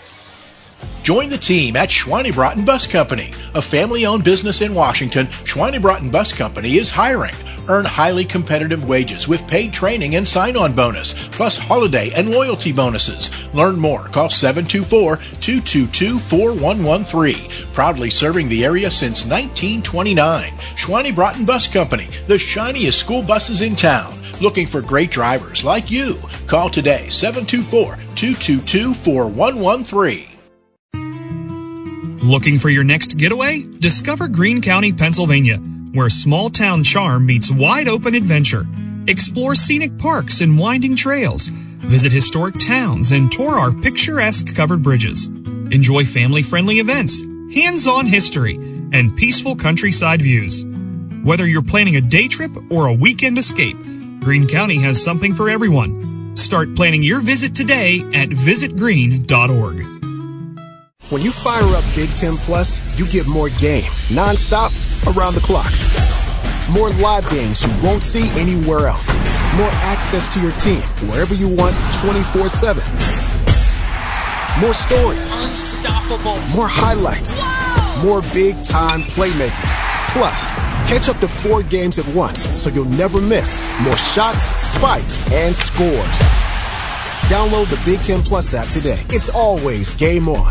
Join the team at Schweinebraten Bus Company, a family-owned business in Washington. Schweinebraten Bus Company is hiring. Earn highly competitive wages with paid training and sign-on bonus, plus holiday and loyalty bonuses. Learn more. Call 724-222-4113. Proudly serving the area since 1929. Schweinebraten Bus Company, the shiniest school buses in town. Looking for great drivers like you. Call today, 724-222-4113. Looking for your next getaway? Discover Greene County, Pennsylvania, where small-town charm meets wide-open adventure. Explore scenic parks and winding trails. Visit historic towns and tour our picturesque covered bridges. Enjoy family-friendly events, hands-on history, and peaceful countryside views. Whether you're planning a day trip or a weekend escape, Greene County has something for everyone. Start planning your visit today at visitgreene.org. When you fire up Big Ten Plus, you get more game, nonstop, around the clock. More live games you won't see anywhere else. More access to your team, wherever you want, 24/7. More stories. Unstoppable. More highlights. Wow. More big-time playmakers. Plus, catch up to 4 games at once, so you'll never miss more shots, spikes, and scores. Download the Big Ten Plus app today. It's always game on.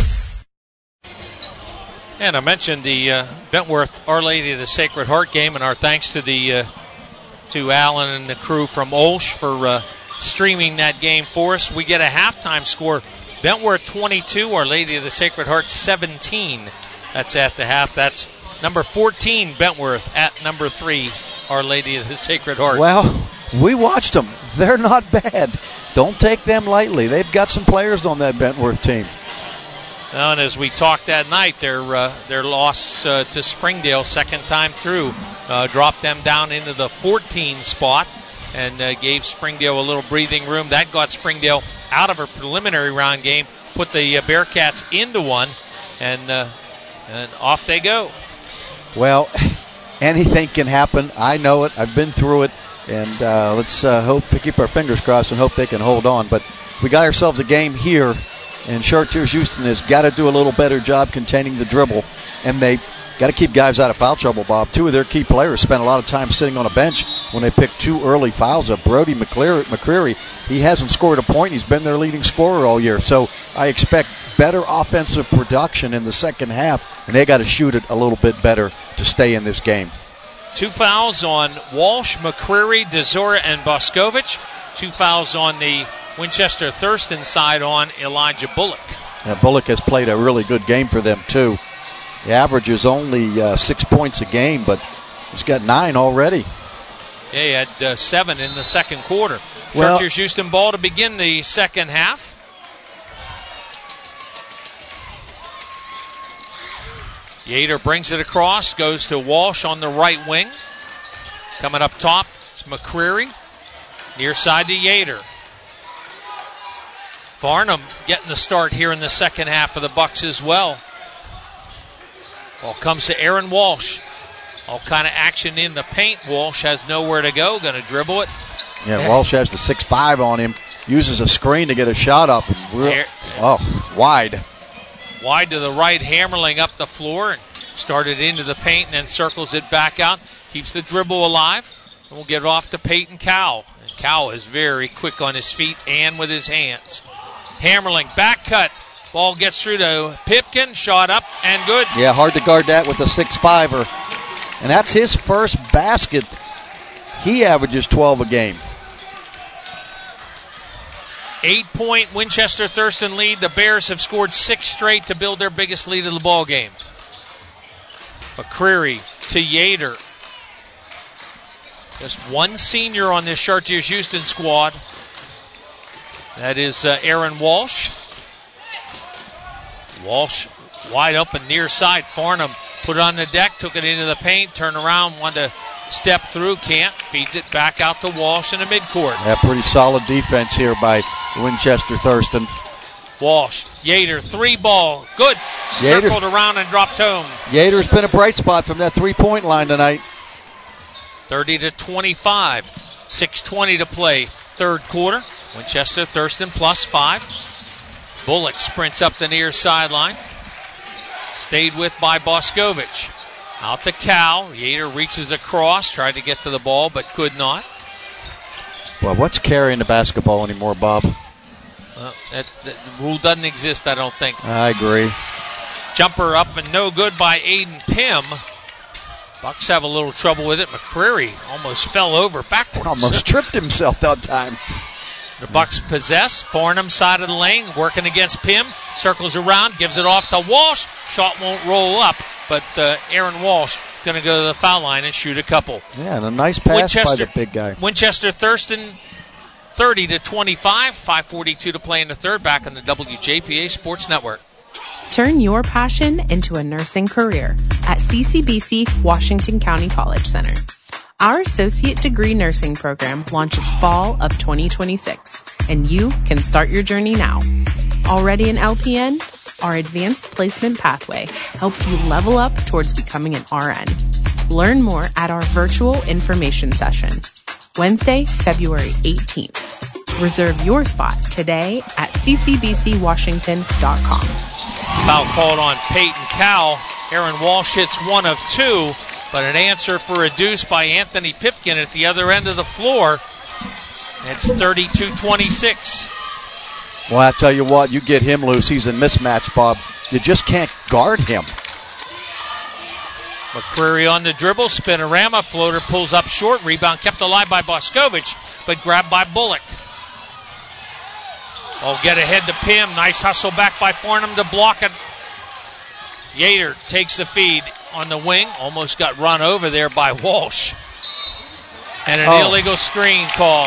And I mentioned the Bentworth Our Lady of the Sacred Heart game, and our thanks to to Alan and the crew from Olsh for streaming that game for us. We get a halftime score: Bentworth 22, Our Lady of the Sacred Heart 17. That's at the half. That's number 14 Bentworth at number 3 Our Lady of the Sacred Heart. Well, we watched them. They're not bad. Don't take them lightly. They've got some players on that Bentworth team. And as we talked that night, their loss to Springdale second time through dropped them down into the 14 spot and gave Springdale a little breathing room. That got Springdale out of a preliminary round game, put the Bearcats into one, and off they go. Well, anything can happen. I know it. I've been through it. And let's hope to keep our fingers crossed and hope they can hold on. But we got ourselves a game here. And Chartiers Houston has got to do a little better job containing the dribble. And they got to keep guys out of foul trouble, Bob. 2 of their key players spent a lot of time sitting on a bench when they picked 2 early fouls up. Brody McCreary, he hasn't scored a point. He's been their leading scorer all year. So I expect better offensive production in the second half. And they got to shoot it a little bit better to stay in this game. 2 fouls on Walsh, McCreary, DeZora, and Boscovich. 2 fouls on the Winchester Thurston side on Elijah Bullock. Yeah, Bullock has played a really good game for them, too. The average is only 6 points a game, but he's got 9 already. Yeah, he had 7 in the second quarter. Well, Chartiers Houston ball to begin the second half. Yater brings it across, goes to Walsh on the right wing. Coming up top, it's McCreary. Near side to Yater. Farnham getting the start here in the second half for the Bucks as well. Ball comes to Aaron Walsh. All kind of action in the paint. Walsh has nowhere to go. Going to dribble it. Yeah, Walsh has the 6'5" on him. Uses a screen to get a shot up. Wide. Wide to the right, Hammerling up the floor and started into the paint and then circles it back out. Keeps the dribble alive. And we'll get it off to Peyton Cowell. And Cowell is very quick on his feet and with his hands. Hammerling, back cut. Ball gets through to Pipkin. Shot up and good. Yeah, hard to guard that with a 6'5". And that's his first basket. He averages 12 a game. 8-point Winchester Thurston lead. The Bears have scored 6 straight to build their biggest lead of the ball game. McCreary to Yater. Just one senior on this Chartiers Houston squad. That is Aaron Walsh. Walsh wide open near side. Farnham put it on the deck, took it into the paint, turned around, wanted to step through, can't. Feeds it back out to Walsh in the midcourt. Yeah, pretty solid defense here by Winchester Thurston. Walsh, Yater, 3 ball, good. Circled around and dropped home. Yater's been a bright spot from that 3-point line tonight. 30-25, 6:20 to play, third quarter. Winchester Thurston +5. Bullock sprints up the near sideline. Stayed with by Boscovich. Out to Cal. Yater reaches across, tried to get to the ball, but could not. Well, what's carrying the basketball anymore, Bob? The rule doesn't exist, I don't think. I agree. Jumper up and no good by Aiden Pym. Bucks have a little trouble with it. McCreary almost fell over backwards. Almost tripped himself that time. The Bucks possess. Farnham side of the lane, working against Pym. Circles around, gives it off to Walsh. Shot won't roll up, but Aaron Walsh going to go to the foul line and shoot a couple. Yeah, and a nice pass by the big guy. Winchester Thurston 30-25, 5:42 to play in the third. Back on the WJPA Sports Network. Turn your passion into a nursing career at CCBC Washington County College Center. Our associate degree nursing program launches fall of 2026, and you can start your journey now. Already an LPN? Our advanced placement pathway helps you level up towards becoming an RN. Learn more at our virtual information session, Wednesday, February 18th. Reserve your spot today at ccbcwashington.com. Foul called on Peyton Cowell. Aaron Walsh hits 1 of 2, but an answer for a deuce by Anthony Pipkin at the other end of the floor. It's 32-26. Well, I tell you what, you get him loose, he's in mismatch, Bob. You just can't guard him. McCreary on the dribble, spinorama, floater pulls up short, rebound kept alive by Boscovich, but grabbed by Bullock. Oh, get ahead to Pym, nice hustle back by Farnham to block it. Yater takes the feed on the wing, almost got run over there by Walsh. And an illegal screen call.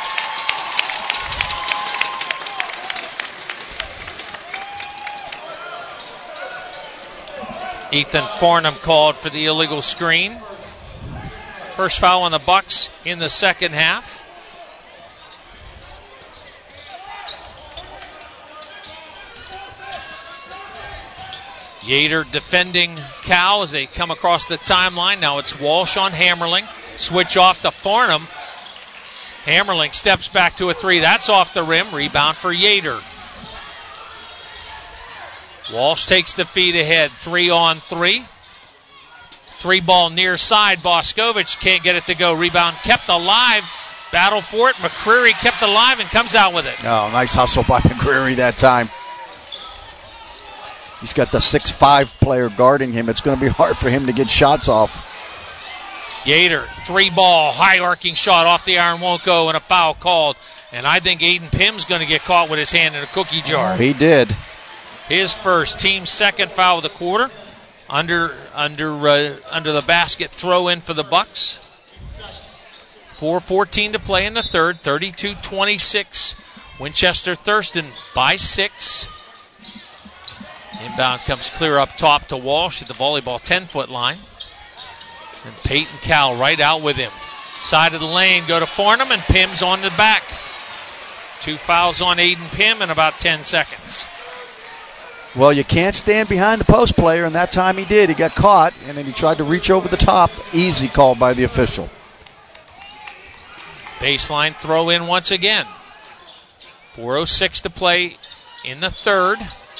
Ethan Farnham called for the illegal screen. First foul on the Bucks in the second half. Yater defending Cal as they come across the timeline. Now it's Walsh on Hammerling. Switch off to Farnham. Hammerling steps back to a three. That's off the rim. Rebound for Yater. Walsh takes the feed ahead. 3-on-3. 3-ball near side. Boscovich can't get it to go. Rebound kept alive. Battle for it. McCreary kept alive and comes out with it. Oh, nice hustle by McCreary that time. He's got the 6'5" player guarding him. It's going to be hard for him to get shots off. Yater, 3-ball, high arcing shot off the iron, won't go, and a foul called. And I think Aiden Pym's going to get caught with his hand in a cookie jar. Oh, he did. His first, team's second foul of the quarter. Under the basket, throw in for the Bucks. 4:14 to play in the third. 32-26. Winchester Thurston by 6. Inbound comes clear up top to Walsh at the volleyball 10-foot line. And Peyton Cowell right out with him. Side of the lane, go to Farnham, and Pym's on the back. 2 fouls on Aiden Pym in about 10 seconds. Well, you can't stand behind the post player, and that time he did. He got caught, and then he tried to reach over the top. Easy call by the official. Baseline throw in once again. 4:06 to play in the third.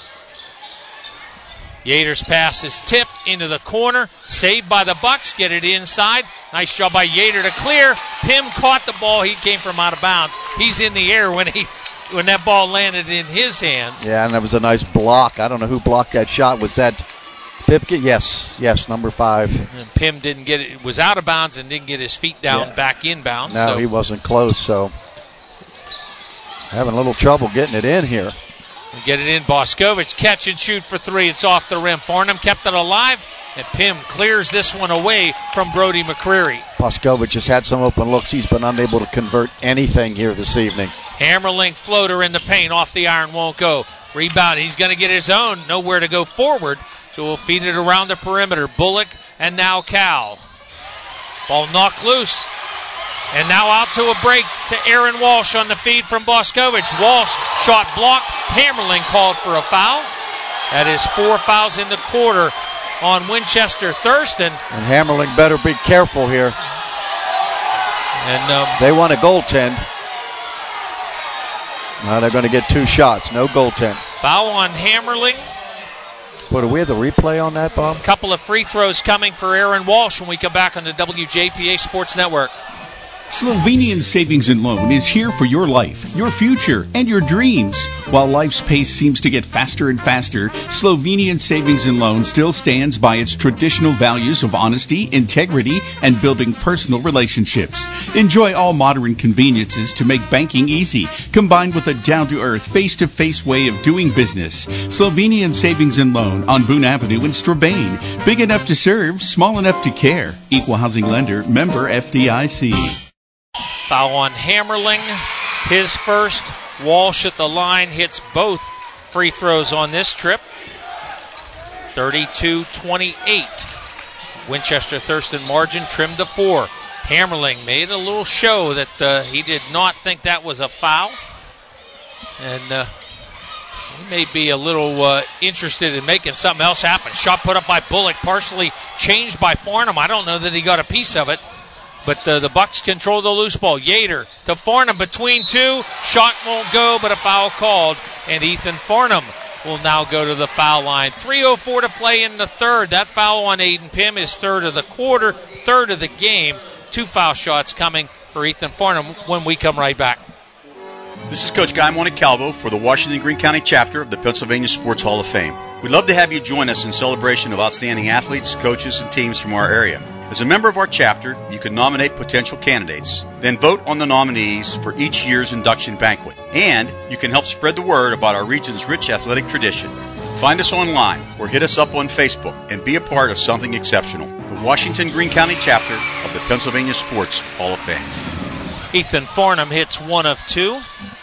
Yater's pass is tipped into the corner. Saved by the Bucks. Get it inside. Nice job by Yater to clear. Pym caught the ball. He came from out of bounds. He's in the air when that ball landed in his hands. Yeah, and that was a nice block. I don't know who blocked that shot. Was that Pipkin? Yes, number 5. And Pym didn't get it. Was out of bounds and didn't get his feet down back inbounds. No, he wasn't close, so having a little trouble getting it in here. Get it in. Boscovich catch and shoot for 3. It's off the rim. Farnham kept it alive, and Pym clears this one away from Brody McCreary. Boscovich has had some open looks. He's been unable to convert anything here this evening. Hammerling floater in the paint. Off the iron, won't go. Rebound. He's going to get his own. Nowhere to go forward, so we'll feed it around the perimeter. Bullock and now Cal. Ball knocked loose. And now out to a break to Aaron Walsh on the feed from Boscovich. Walsh shot blocked. Hammerling called for a foul. That is 4 fouls in the quarter on Winchester Thurston. And Hammerling better be careful here. And they want a goaltend. Now they're going to get 2 shots. No goaltend. Foul on Hammerling. But do we have the replay on that, Bob? Couple of free throws coming for Aaron Walsh when we come back on the WJPA Sports Network. Slovenian Savings and Loan is here for your life, your future, and your dreams. While life's pace seems to get faster and faster, Slovenian Savings and Loan still stands by its traditional values of honesty, integrity, and building personal relationships. Enjoy all modern conveniences to make banking easy, combined with a down-to-earth, face-to-face way of doing business. Slovenian Savings and Loan on Boone Avenue in Strabane. Big enough to serve, small enough to care. Equal housing lender, member FDIC. Foul on Hammerling. His first. Walsh at the line hits both free throws on this trip. 32-28. Winchester Thurston margin trimmed to 4. Hammerling made a little show that he did not think that was a foul. And He may be a little interested in making something else happen. Shot put up by Bullock, partially changed by Farnham. I don't know that he got a piece of it, but the Bucks control the loose ball. Yater to Farnham between two. Shot won't go, but a foul called, and Ethan Farnham will now go to the foul line. 3:04 to play in the third. That foul on Aiden Pym is third of the quarter, third of the game. 2 foul shots coming for Ethan Farnham when we come right back. This is Coach Guy Montecalvo for the Washington Greene County chapter of the Pennsylvania Sports Hall of Fame. We'd love to have you join us in celebration of outstanding athletes, coaches, and teams from our area. As a member of our chapter, you can nominate potential candidates, then vote on the nominees for each year's induction banquet. And you can help spread the word about our region's rich athletic tradition. Find us online or hit us up on Facebook and be a part of something exceptional. The Washington Greene County chapter of the Pennsylvania Sports Hall of Fame. Ethan Farnham hits 1 of 2.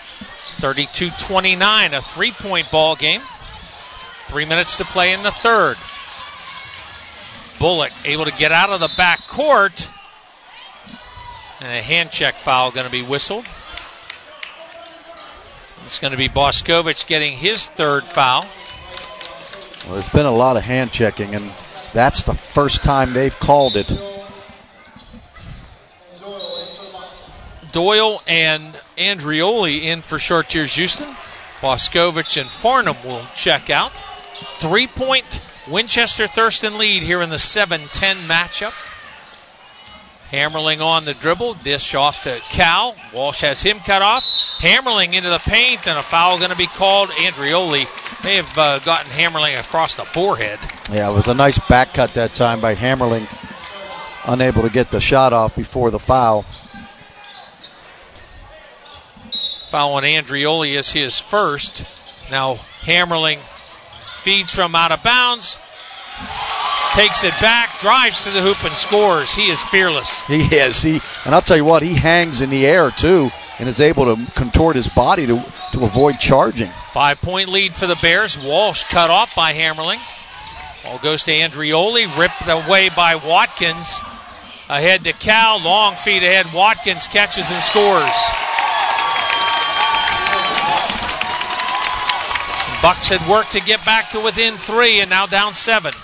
32-29, a 3-point ball game. 3 minutes to play in the third. Bullock able to get out of the back court. And a hand check foul going to be whistled. It's going to be Boscovich getting his third foul. Well, there's been a lot of hand checking, and that's the first time they've called it. Doyle and Andrioli in for Chartiers Houston. Boscovich and Farnham will check out. 3-point Winchester Thurston lead here in the 7-10 matchup. Hammerling on the dribble. Dish off to Cal. Walsh has him cut off. Hammerling into the paint, and a foul going to be called. Andrioli may have gotten Hammerling across the forehead. Yeah, it was a nice back cut that time by Hammerling. Unable to get the shot off before the foul. Foul on Andrioli is his first. Now Hammerling feeds from out of bounds. Takes it back, drives to the hoop and scores. He is fearless. He is. And I'll tell you what, he hangs in the air too and is able to contort his body to avoid charging. 5-point lead for the Bears. Walsh cut off by Hammerling. Ball goes to Andrioli, ripped away by Watkins. Ahead to Cal, long feed ahead. Watkins catches and scores. Bucks had worked to get back to within 3 and now down 7.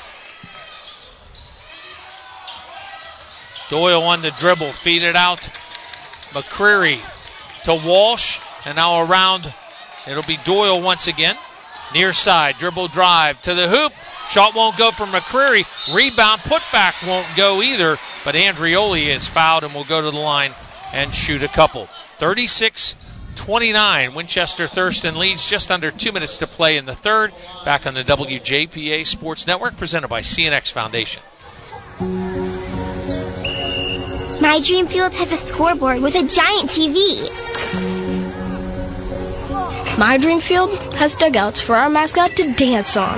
Doyle on the dribble, feed it out. McCreary to Walsh, and now around, it'll be Doyle once again. Near side, dribble drive to the hoop. Shot won't go from McCreary. Rebound, putback won't go either, but Andrioli is fouled and will go to the line and shoot a couple. 36-29, Winchester Thurston leads, just under 2 minutes to play in the third. Back on the WJPA Sports Network, presented by CNX Foundation. My Dream Field has a scoreboard with a giant TV. My Dream Field has dugouts for our mascot to dance on.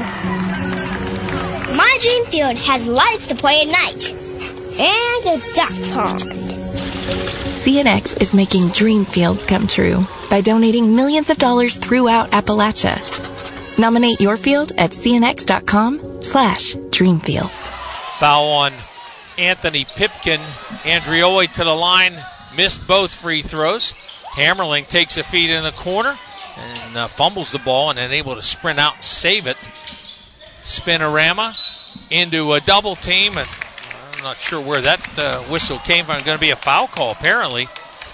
My Dream Field has lights to play at night. And a duck pond. CNX is making dream fields come true by donating millions of dollars throughout Appalachia. Nominate your field at cnx.com/dreamfields. Foul on Anthony Pipkin. Andrioli to the line, missed both free throws. Hammerling takes a feed in the corner and fumbles the ball and then able to sprint out and save it. Spinorama into a double team, and I'm not sure where that whistle came from. It's going to be a foul call, apparently.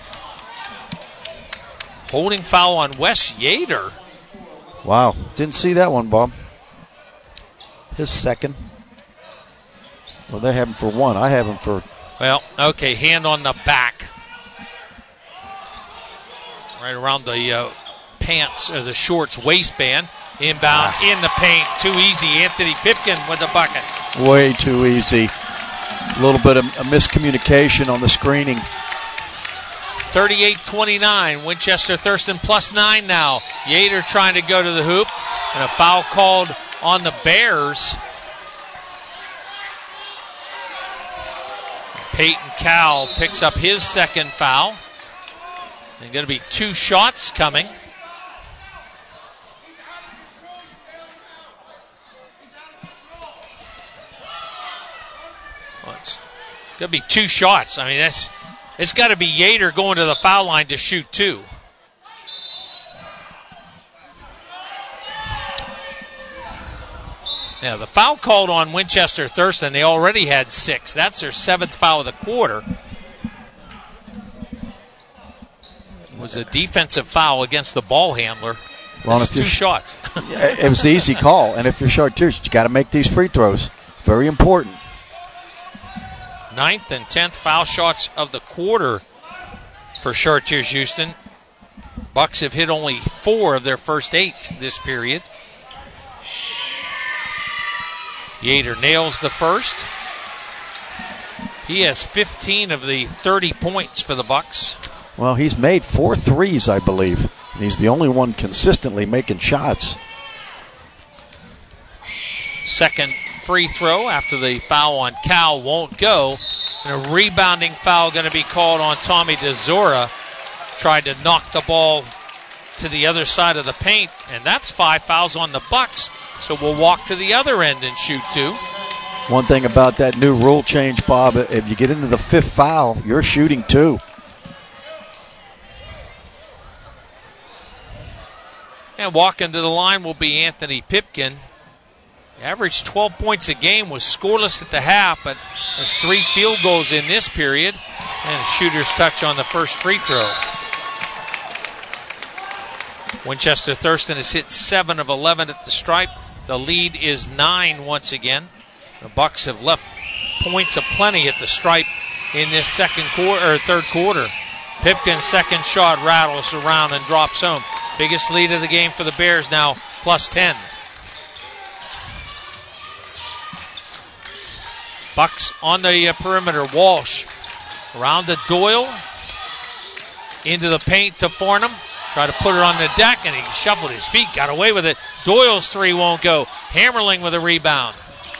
Holding foul on Wes Yater. Wow, didn't see that one, Bob. His second. Well, they have him for one. I have him for... Well, okay, hand on the back. Right around the pants, or the shorts waistband. Inbound in the paint. Too easy. Anthony Pipkin with the bucket. Way too easy. A little bit of a miscommunication on the screening. 38-29. Winchester Thurston +9 now. Yater trying to go to the hoop. And a foul called on the Bears. Peyton Cowell picks up his second foul. There's going to be 2 shots coming. Well, it's going to be 2 shots. I mean, it's got to be Yater going to the foul line to shoot 2. Yeah, the foul called on Winchester Thurston. They already had 6. That's their 7th foul of the quarter. It was a defensive foul against the ball handler. Well, it's 2 shots. It was the easy call. And if you're Chartiers, you got to make these free throws. Very important. 9th and 10th foul shots of the quarter for Chartiers Houston. Bucks have hit only 4 of their first 8 this period. Yater nails the first. He has 15 of the 30 points for the Bucks. Well, he's made 4 threes, I believe. And he's the only one consistently making shots. Second free throw after the foul on Cal won't go. And a rebounding foul going to be called on Tommy DeZora. Tried to knock the ball to the other side of the paint, and that's 5 fouls on the Bucks. So we'll walk to the other end and shoot 2. One thing about that new rule change, Bob, if you get into the 5th foul, you're shooting 2. And walking to the line will be Anthony Pipkin. He averaged 12 points a game, was scoreless at the half, but has 3 field goals in this period. And a shooter's touch on the first free throw. Winchester Thurston has hit 7 of 11 at the stripe. The lead is 9 once again. The Bucks have left points aplenty at the stripe in this third quarter. Pipkin's second shot rattles around and drops home. Biggest lead of the game for the Bears now, plus 10. Bucks on the perimeter. Walsh around to Doyle. Into the paint to Farnham. Try to put it on the deck, and he shuffled his feet, got away with it. Doyle's 3 won't go. Hammerling with a rebound.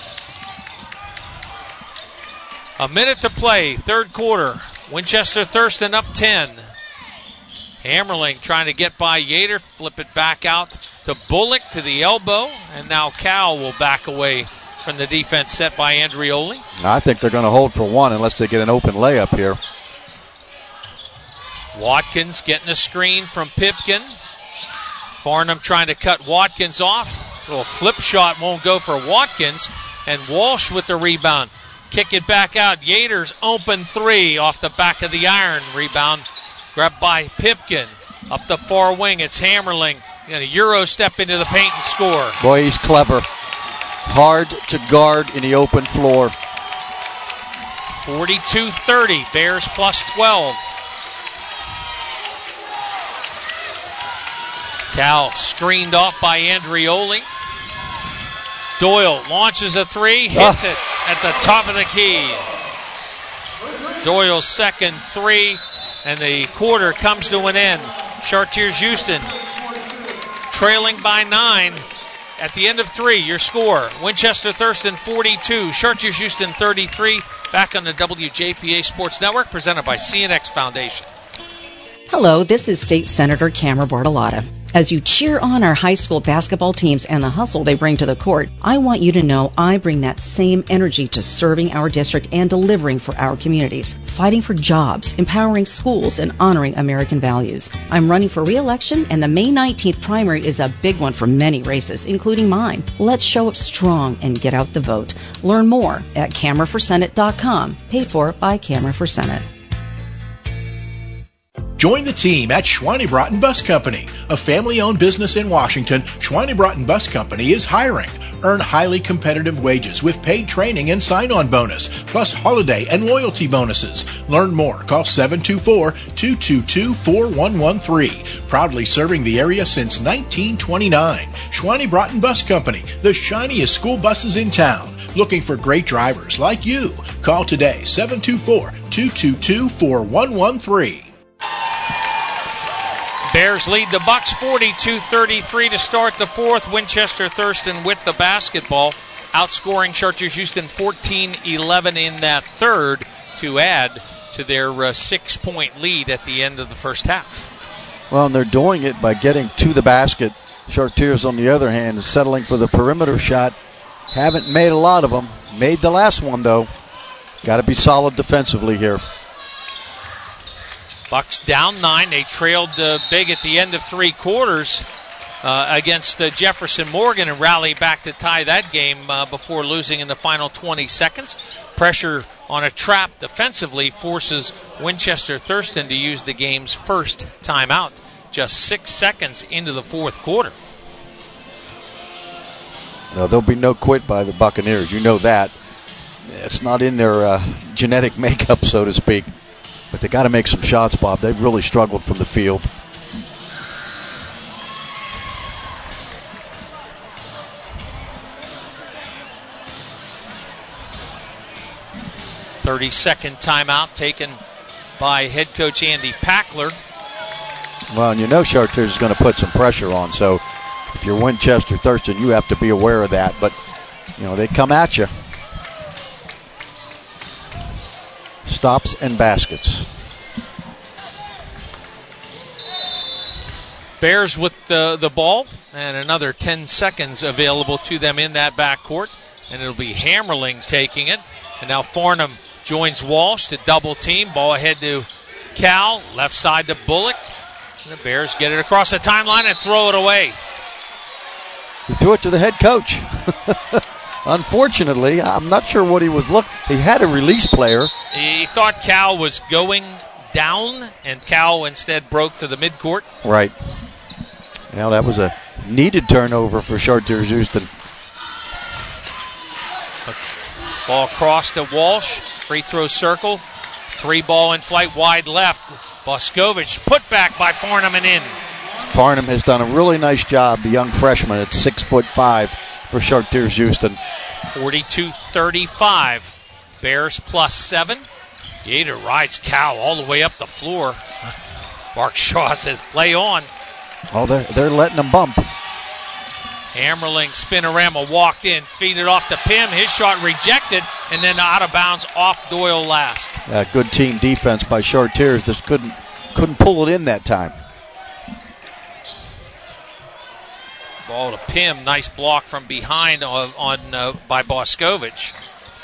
A minute to play, third quarter. Winchester Thurston up 10. Hammerling trying to get by Yater, flip it back out to Bullock to the elbow, and now Cal will back away from the defense set by Andrioli. I think they're going to hold for 1 unless they get an open layup here. Watkins getting a screen from Pipkin. Farnham trying to cut Watkins off. Little flip shot won't go for Watkins. And Walsh with the rebound. Kick it back out. Yater's open 3 off the back of the iron. Rebound grabbed by Pipkin. Up the far wing, it's Hammerling. A Euro step into the paint and score. Boy, he's clever. Hard to guard in the open floor. 42-30. Bears plus 12. Cal screened off by Andrioli. Doyle launches a 3, hits it at the top of the key. Doyle's second 3, and the quarter comes to an end. Chartiers Houston trailing by 9 at the end of 3. Your score, Winchester Thurston 42, Chartiers Houston 33. Back on the WJPA Sports Network, presented by CNX Foundation. Hello, this is State Senator Camera Bartolotta. As you cheer on our high school basketball teams and the hustle they bring to the court, I want you to know I bring that same energy to serving our district and delivering for our communities, fighting for jobs, empowering schools, and honoring American values. I'm running for re-election, and the May 19th primary is a big one for many races, including mine. Let's show up strong and get out the vote. Learn more at CameraForSenate.com, paid for by Camera for Senate. Join the team at Schweinebraten Bus Company, a family-owned business in Washington. Schweinebraten Bus Company is hiring. Earn highly competitive wages with paid training and sign-on bonus, plus holiday and loyalty bonuses. Learn more. Call 724-222-4113. Proudly serving the area since 1929. Schweinebraten Bus Company, the shiniest school buses in town. Looking for great drivers like you. Call today, 724-222-4113. Bears lead the Bucks 42-33 to start the fourth. Winchester Thurston with the basketball, outscoring Chartiers Houston 14-11 in that third to add to their 6-point lead at the end of the first half. Well, and they're doing it by getting to the basket. Chartiers, on the other hand, is settling for the perimeter shot. Haven't made a lot of them. Made the last one, though. Got to be solid defensively here. Bucks down 9. They trailed big at the end of 3 quarters. against Jefferson Morgan and rally back to tie that game before losing in the final 20 seconds. Pressure on a trap defensively forces Winchester Thurston to use the game's first timeout just 6 seconds into the fourth quarter. No, there'll be no quit by the Buccaneers. You know that. It's not in their genetic makeup, so to speak. But they got to make some shots, Bob. They've really struggled from the field. "30-second timeout taken by head coach Andy Packler. Well, and you know Chartiers is going to put some pressure on, so if you're Winchester Thurston, you have to be aware of that. But, you know, they come at you. Stops and baskets. Bears with the ball, and another 10 seconds available to them in that backcourt. And it'll be Hammerling taking it. And now Farnham joins Walsh to double team. Ball ahead to Cal, left side to Bullock. And the Bears get it across the timeline and throw it away. He threw it to the head coach. Unfortunately, I'm not sure what he was looking. He had a release player. He thought Cal was going down, and Cal instead broke to the midcourt. Right. Well, that was a needed turnover for Chartiers Houston. Ball cross to Walsh. Free throw circle. 3-ball in flight wide left. Boscovich put back by Farnham and in. Farnham has done a really nice job, the young freshman at 6'5" for Chartiers Houston. 42-35. Bears +7. Yater rides Cal all the way up the floor. Mark Shaw says, play on. Oh, they're letting them bump. Hammerling, spinorama, walked in, feed it off to Pym. His shot rejected, and then out of bounds off Doyle last. Good team defense by Chartiers. Just couldn't pull it in that time. Ball to Pym. Nice block from behind by Boscovich.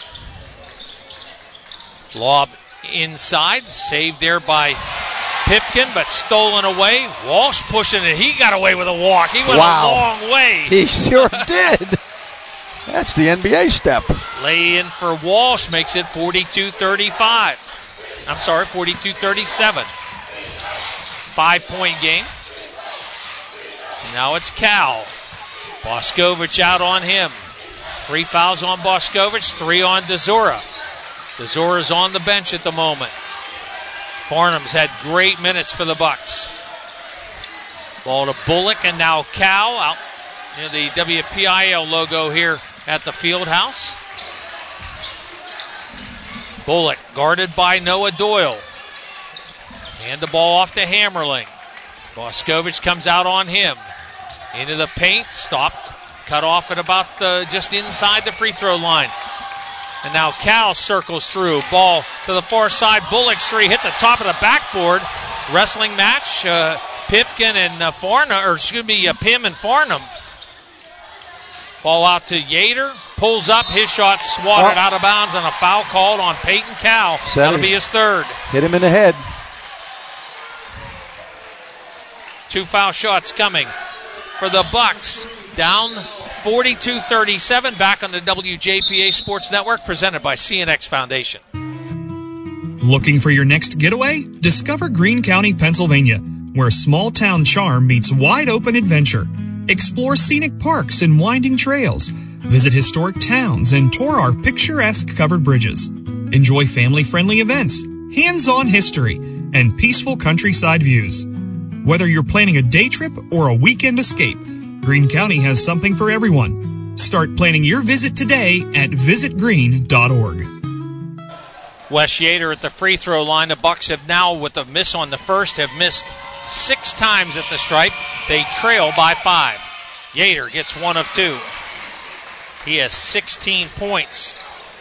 Lob inside. Saved there by Pipkin, but stolen away. Walsh pushing it. He got away with a walk. He went a long way. He sure did. That's the NBA step. Lay in for Walsh makes it 42-35. I'm sorry, 42-37. 5-point game. Now it's Cal. Boscovich out on him. 3 fouls on Boscovich, 3 on DeZora. DeZora's on the bench at the moment. Farnham's had great minutes for the Bucks. Ball to Bullock, and now Cal out near the WPIL logo here at the field house. Bullock guarded by Noah Doyle. Hand the ball off to Hammerling. Boscovich comes out on him. Into the paint, stopped, cut off at about just inside the free throw line. And now Cal circles through. Ball to the far side. Bullock's three hit the top of the backboard. Wrestling match. Pipkin and Pym and Farnham. Ball out to Yater. Pulls up. His shot swatted out of bounds, and a foul called on Peyton Cal. That'll be his third. Hit him in the head. 2 foul shots coming for the Bucks. Down 42-37, back on the WJPA Sports Network, presented by CNX Foundation. Looking for your next getaway? Discover Greene County, Pennsylvania, where small town charm meets wide open adventure. Explore scenic parks and winding trails. Visit historic towns and tour our picturesque covered bridges. Enjoy family-friendly events, hands-on history, and peaceful countryside views. Whether you're planning a day trip or a weekend escape, Greene County has something for everyone. Start planning your visit today at visitgreene.org. Wes Yater at the free throw line. The Bucks have now, with a miss on the first, have missed 6 times at the stripe. They trail by 5. Yater gets 1 of 2. He has 16 points.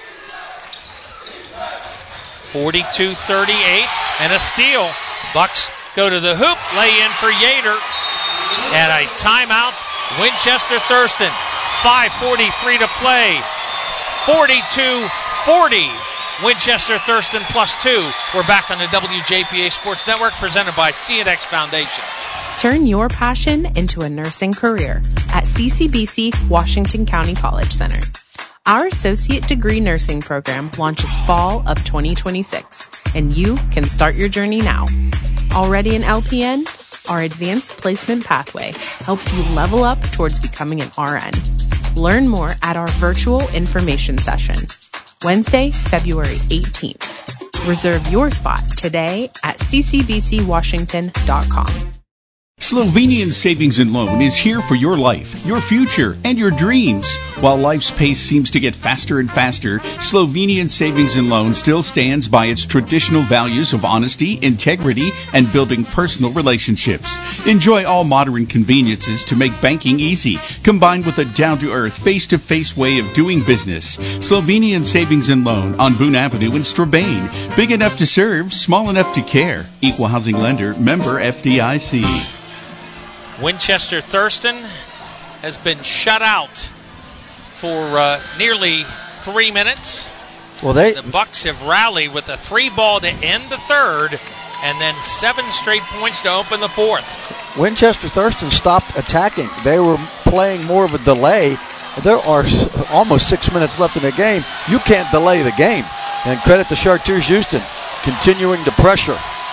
42-38 and a steal. Bucks go to the hoop, lay in for Yater. And a timeout, Winchester Thurston. 5:43 to play. 42-40. Winchester Thurston +2. We're back on the WJPA Sports Network, presented by CNX Foundation. Turn your passion into a nursing career at CCBC Washington County College Center. Our associate degree nursing program launches fall of 2026, and you can start your journey now. Already an LPN? Our advanced placement pathway helps you level up towards becoming an RN. Learn more at our virtual information session, Wednesday, February 18th. Reserve your spot today at ccbcwashington.com. Slovenian Savings and Loan is here for your life, your future, and your dreams. While life's pace seems to get faster and faster, Slovenian Savings and Loan still stands by its traditional values of honesty, integrity, and building personal relationships. Enjoy all modern conveniences to make banking easy, combined with a down-to-earth, face-to-face way of doing business. Slovenian Savings and Loan on Boone Avenue in Strabane. Big enough to serve, small enough to care. Equal housing lender, member FDIC. Winchester Thurston has been shut out for nearly 3 minutes. Well, the Bucks have rallied with a 3-ball to end the third, and then 7 straight points to open the fourth. Winchester Thurston stopped attacking. They were playing more of a delay. There are almost 6 minutes left in the game. You can't delay the game. And credit to Chartiers Houston, continuing to pressure.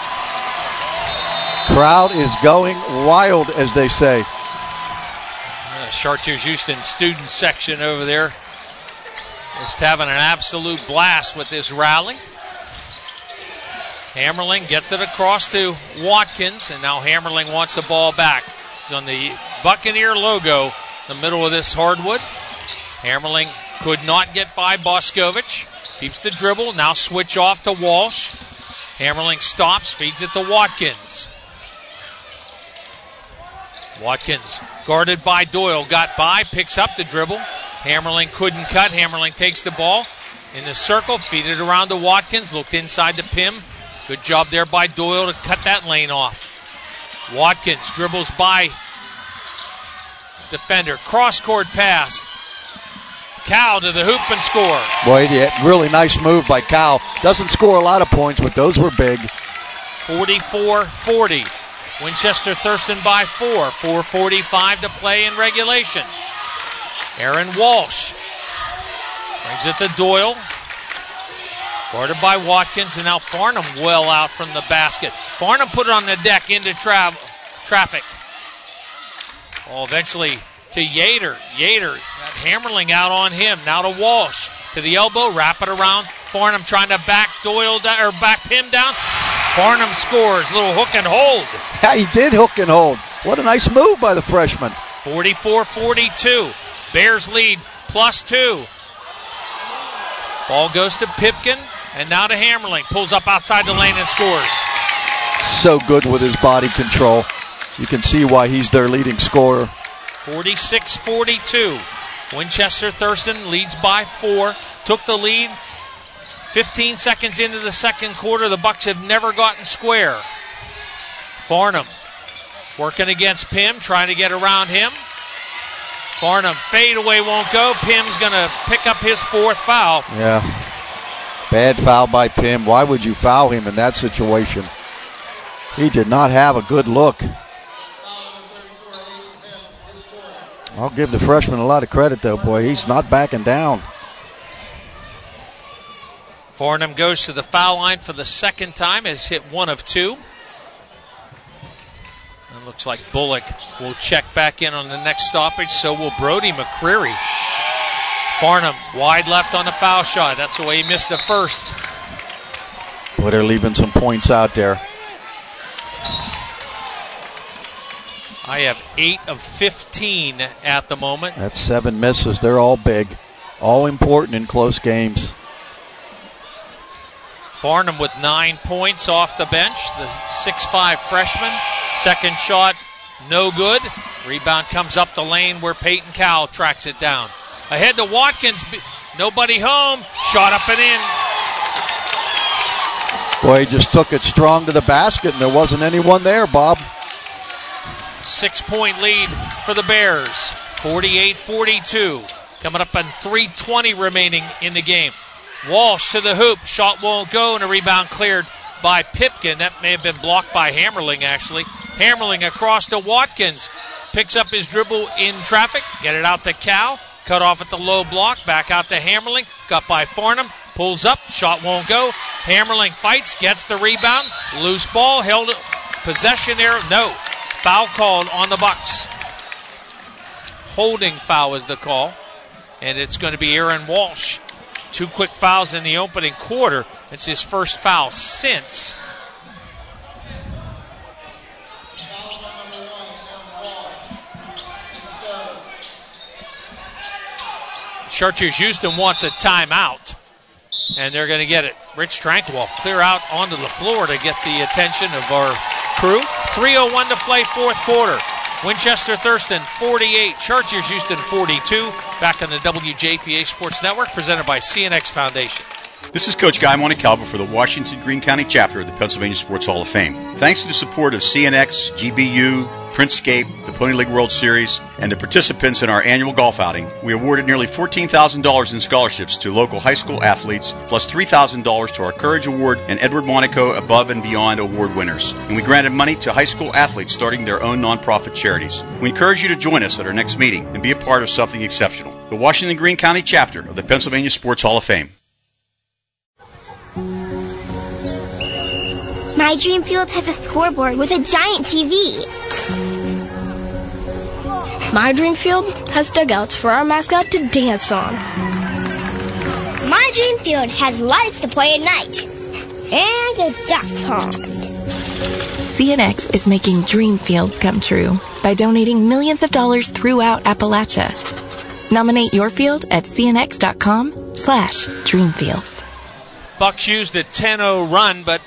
Crowd is going wild, as they say. Chartiers Houston student section over there is having an absolute blast with this rally. Hammerling gets it across to Watkins, and now Hammerling wants the ball back. He's on the Buccaneer logo, the middle of this hardwood. Hammerling could not get by Boscovich. Keeps the dribble, now switch off to Walsh. Hammerling stops, feeds it to Watkins. Watkins guarded by Doyle, got by, picks up the dribble. Hammerling couldn't cut. Hammerling takes the ball in the circle, feed it around to Watkins, looked inside to Pym. Good job there by Doyle to cut that lane off. Watkins dribbles by defender, cross-court pass. Cal to the hoop and score. Boy, yeah, really nice move by Cal. Doesn't score a lot of points, but those were big. 44-40. Winchester Thurston by 4. 4:45 to play in regulation. Aaron Walsh brings it to Doyle. Guarded by Watkins, and now Farnham well out from the basket. Farnham put it on the deck into traffic. Well, eventually to Yater. Yater got Hammerling out on him. Now to Walsh. To the elbow, wrap it around. Farnham trying to back Doyle down, or back him down. Farnham scores. Little hook and hold. Yeah, he did hook and hold. What a nice move by the freshman. 44-42. Bears lead +2. Ball goes to Pipkin, and now to Hammerling. Pulls up outside the lane and scores. So good with his body control. You can see why he's their leading scorer. 46-42. Winchester Thurston leads by 4. Took the lead. 15 seconds into the second quarter, the Bucks have never gotten square. Farnham working against Pym, trying to get around him. Farnham fadeaway won't go. Pym's going to pick up his 4th foul. Yeah. Bad foul by Pym. Why would you foul him in that situation? He did not have a good look. I'll give the freshman a lot of credit, though, boy. He's not backing down. Farnham goes to the foul line for the second time, has hit 1 of 2. It looks like Bullock will check back in on the next stoppage, so will Brody McCreary. Farnham wide left on the foul shot. That's the way he missed the first. Boy, they're leaving some points out there. I have 8 of 15 at the moment. That's 7 misses. They're all big, all important in close games. Farnham with 9 points off the bench. The 6'5 freshman. Second shot, no good. Rebound comes up the lane where Peyton Cowell tracks it down. Ahead to Watkins. Nobody home. Shot up and in. Boy, he just took it strong to the basket, and there wasn't anyone there, Bob. 6-point lead for the Bears. 48-42. Coming up on 3:20 remaining in the game. Walsh to the hoop. Shot won't go, and a rebound cleared by Pipkin. That may have been blocked by Hammerling, actually. Hammerling across to Watkins. Picks up his dribble in traffic. Get it out to Cal. Cut off at the low block. Back out to Hammerling. Got by Farnham. Pulls up. Shot won't go. Hammerling fights. Gets the rebound. Loose ball. Held possession there. No. Foul called on the Bucks. Holding foul is the call. And it's going to be Aaron Walsh. 2 quick fouls in the opening quarter. It's his first foul since. Chartiers Houston wants a timeout, and they're going to get it. Rich Tranquil clear out onto the floor to get the attention of our crew. 3:01 to play, fourth quarter. Winchester Thurston 48, Chartiers Houston 42. Back on the WJPA Sports Network, presented by CNX Foundation. This is Coach Guy Montecalvo for the Washington Greene County chapter of the Pennsylvania Sports Hall of Fame. Thanks to the support of CNX, GBU, Printscape, the Pony League World Series, and the participants in our annual golf outing, we awarded nearly $14,000 in scholarships to local high school athletes, plus $3,000 to our Courage Award and Edward Monaco Above and Beyond Award winners. And we granted money to high school athletes starting their own nonprofit charities. We encourage you to join us at our next meeting and be a part of something exceptional. The Washington Greene County chapter of the Pennsylvania Sports Hall of Fame. My dream field has a scoreboard with a giant TV. My dream field has dugouts for our mascot to dance on. My dream field has lights to play at night. And a duck pond. CNX is making dream fields come true by donating millions of dollars throughout Appalachia. Nominate your field at cnx.com/dreamfields. Bucks used a 10-0 run, but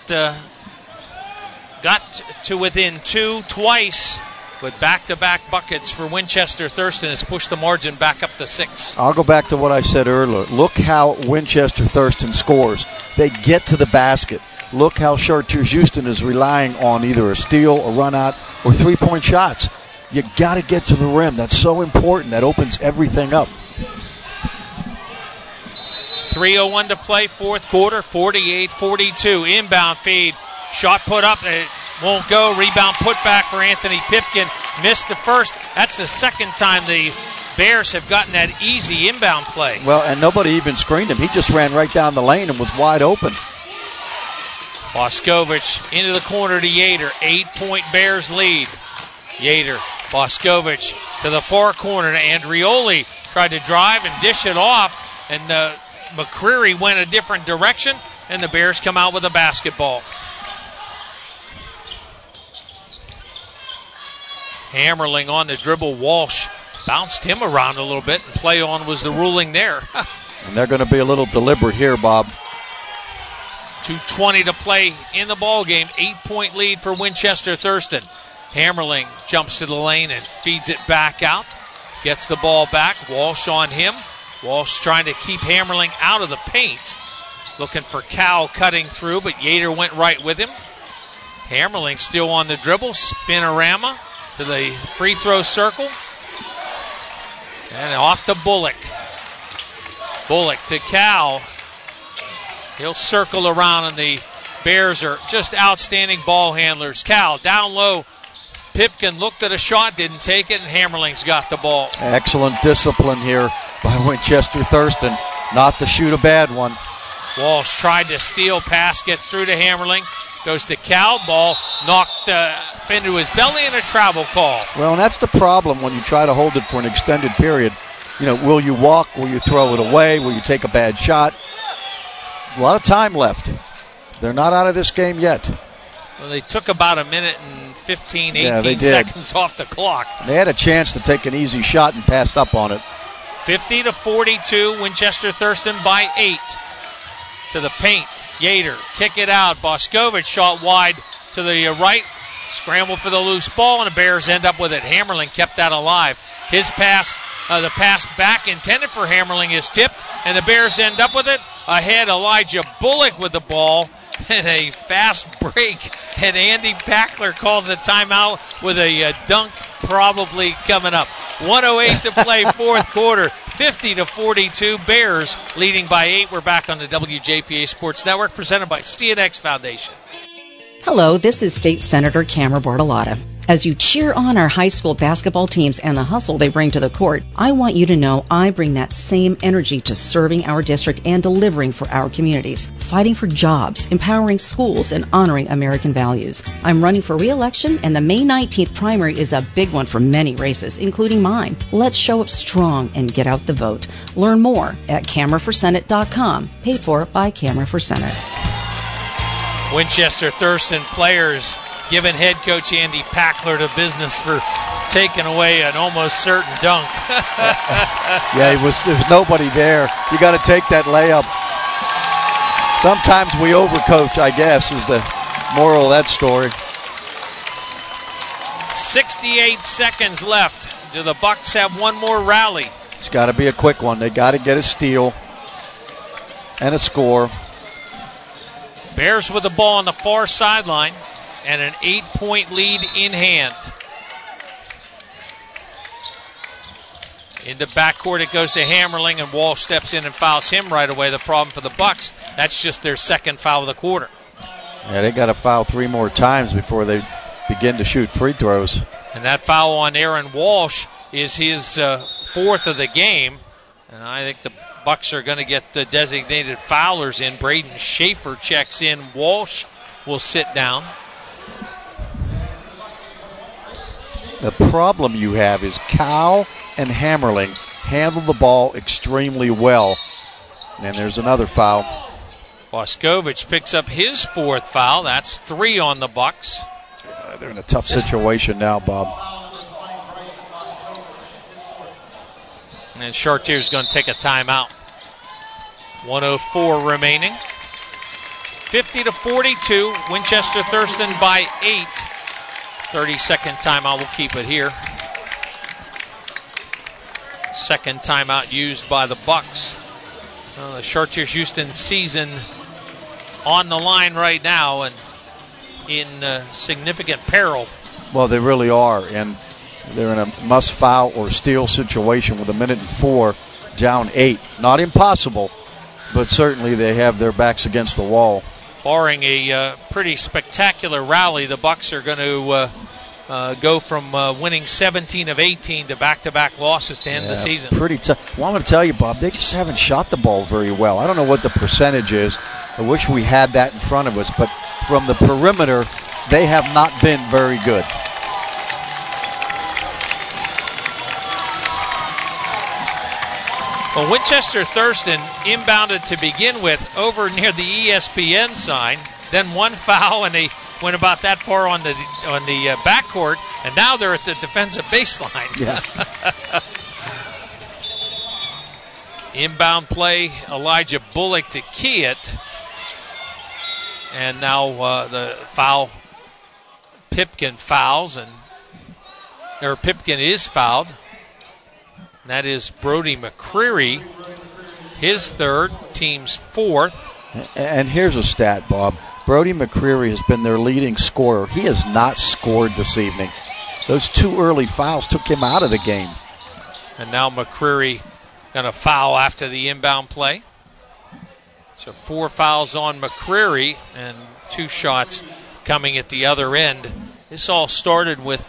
got to within 2 twice. With back-to-back buckets for Winchester Thurston has pushed the margin back up to 6. I'll go back to what I said earlier. Look how Winchester Thurston scores. They get to the basket. Look how Chartiers Houston is relying on either a steal, a run-out, or three-point shots. You got to get to the rim. That's so important. That opens everything up. 3:01 to play, fourth quarter, 48-42. Inbound feed. Shot put up. It won't go. Rebound put back for Anthony Pipkin. Missed the first. That's the second time the Bears have gotten that easy inbound play. Well, and nobody even screened him. He just ran right down the lane and was wide open. Boscovich into the corner to Yater. 8-point Bears lead. Yater, Boscovich to the far corner to Andrioli. Tried to drive and dish it off, and McCreary went a different direction, and the Bears come out with a basketball. Hammerling on the dribble. Walsh bounced him around a little bit, and play on was the ruling there. And they're going to be a little deliberate here, Bob. 2:20 to play in the ball game. 8-point lead for Winchester Thurston. Hammerling jumps to the lane and feeds it back out. Gets the ball back. Walsh on him. Walsh trying to keep Hammerling out of the paint. Looking for Cal cutting through, but Yater went right with him. Hammerling still on the dribble. Spinorama to the free throw circle. And off to Bullock. Bullock to Cal. He'll circle around, and the Bears are just outstanding ball handlers. Cal down low. Pipkin looked at a shot, didn't take it, and Hammerling's got the ball. Excellent discipline here by Winchester Thurston, not to shoot a bad one. Walsh tried to steal, pass gets through to Hammerling, goes to Cal, ball knocked into his belly, and a travel call. Well, and that's the problem when you try to hold it for an extended period. You know, will you walk? Will you throw it away? Will you take a bad shot? A lot of time left. They're not out of this game yet. Well, they took about a minute and 15, 18 seconds off the clock. They had a chance to take an easy shot and passed up on it. 50-42, Winchester Thurston by 8. To the paint, Yater, kick it out. Boscovich shot wide to the right. Scramble for the loose ball, and the Bears end up with it. Hammerling kept that alive. His pass, the pass back intended for Hammerling is tipped, and the Bears end up with it. Ahead, Elijah Bullock with the ball, and a fast break. And Andy Packler calls a timeout with a dunk probably coming up. 1:08 to play, fourth quarter. 50-42. Bears leading by 8. We're back on the WJPA Sports Network, presented by CNX Foundation. Hello, this is State Senator Camera Bartolotta. As you cheer on our high school basketball teams and the hustle they bring to the court, I want you to know I bring that same energy to serving our district and delivering for our communities, fighting for jobs, empowering schools, and honoring American values. I'm running for re-election, and the May 19th primary is a big one for many races, including mine. Let's show up strong and get out the vote. Learn more at cameraforsenate.com, paid for by Camera for Senate. Winchester Thurston players giving head coach Andy Packler the business for taking away an almost certain dunk. Yeah, there was nobody there. You got to take that layup. Sometimes we overcoach, I guess, is the moral of that story. 68 seconds left. Do the Bucks have one more rally? It's got to be a quick one. They got to get a steal and a score. Bears with the ball on the far sideline and an 8-point lead in hand. Into backcourt it goes to Hammerling, and Walsh steps in and fouls him right away. The problem for the Bucks, that's just their second foul of the quarter. Yeah, they got to foul 3 more times before they begin to shoot free throws. And that foul on Aaron Walsh is his fourth of the game. And I think the Bucks are going to get the designated foulers in. Braden Schaefer checks in. Walsh will sit down. The problem you have is Cowell and Hammerling handle the ball extremely well. And there's another foul. Boscovich picks up his fourth foul. That's 3 on the Bucks. They're in a tough situation now, Bob. And Chartiers going to take a timeout. 1:04 remaining. 50-42. Winchester Thurston by 8. 30-second timeout. We'll keep it here. Second timeout used by the Bucks. The Chartiers Houston season on the line right now and in significant peril. Well, they really are, and they're in a must foul or steal situation with 1:04, down 8. Not impossible, but certainly they have their backs against the wall. Barring a pretty spectacular rally, the Bucks are going to go from winning 17 of 18 to back-to-back losses to end the season. Pretty tough. Well, I'm going to tell you, Bob, they just haven't shot the ball very well. I don't know what the percentage is. I wish we had that in front of us, but from the perimeter, they have not been very good. Well, Winchester Thurston inbounded to begin with over near the ESPN sign, then one foul, and they went about that far on the backcourt, and now they're at the defensive baseline. Yeah. Inbound play, Elijah Bullock to key it. And now the foul, Pipkin fouls, or Pipkin is fouled. That is Brody McCreary, his third, team's fourth. And here's a stat, Bob. Brody McCreary has been their leading scorer. He has not scored this evening. Those 2 early fouls took him out of the game. And now McCreary going to foul after the inbound play. So 4 fouls on McCreary and 2 shots coming at the other end. This all started with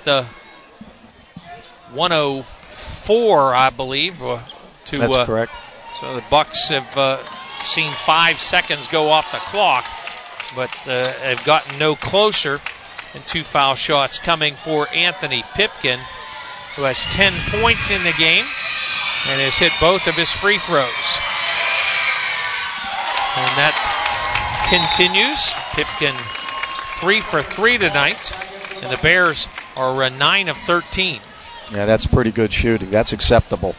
1:04, I believe. That's correct. So the Bucks have seen 5 seconds go off the clock, but have gotten no closer. And 2 foul shots coming for Anthony Pipkin, who has 10 points in the game and has hit both of his free throws. And that continues. Pipkin 3 for 3 tonight, and the Bears are 9 of 13. Yeah, that's pretty good shooting. That's acceptable.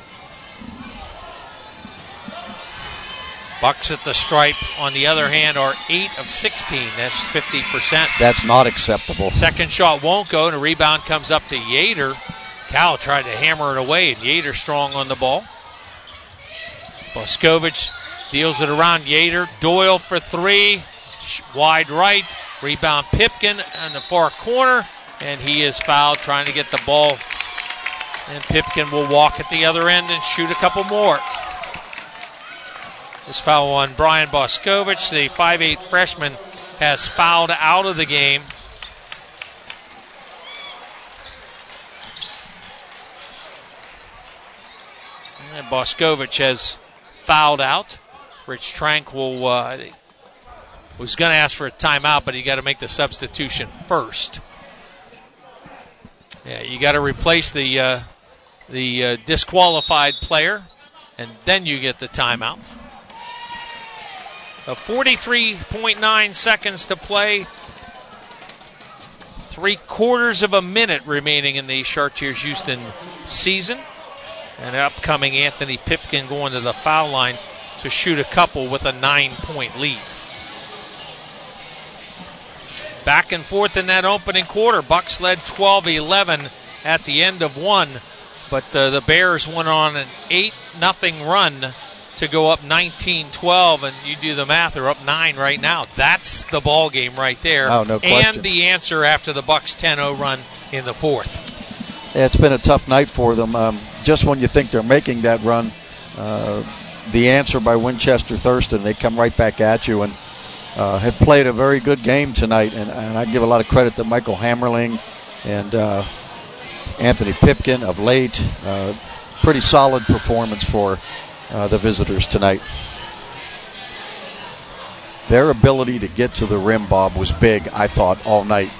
Bucks at the stripe, on the other hand, are 8 of 16. That's 50%. That's not acceptable. Second shot won't go, and a rebound comes up to Yater. Cal tried to hammer it away, and Yater strong on the ball. Boscovich deals it around Yater. Doyle for 3. Wide right. Rebound Pipkin in the far corner, and he is fouled trying to get the ball And Pipkin will walk at the other end and shoot a couple more. This foul on Brian Boscovich, the 5'8 freshman, has fouled out of the game. And Boscovich has fouled out. Rich Tranquil was going to ask for a timeout, but you got to make the substitution first. Yeah, you got to replace the disqualified player, and then you get the timeout. 43.9 seconds to play. 3/4 of a minute remaining in the Chartiers Houston season. And upcoming Anthony Pipkin going to the foul line to shoot a couple with a 9-point lead. Back and forth in that opening quarter. Bucks led 12-11 at the end of one, but the Bears went on an 8-0 run to go up 19-12, and you do the math, they're up 9 right now. That's the ball game right there. Oh, no question. And the answer after the Bucks 10-0 run in the fourth. Yeah, it's been a tough night for them. Just when you think they're making that run, the answer by Winchester Thurston, they come right back at you and have played a very good game tonight. And I give a lot of credit to Michael Hammerling and Anthony Pipkin of late. Pretty solid performance for the visitors tonight. Their ability to get to the rim, Bob, was big, I thought, all night.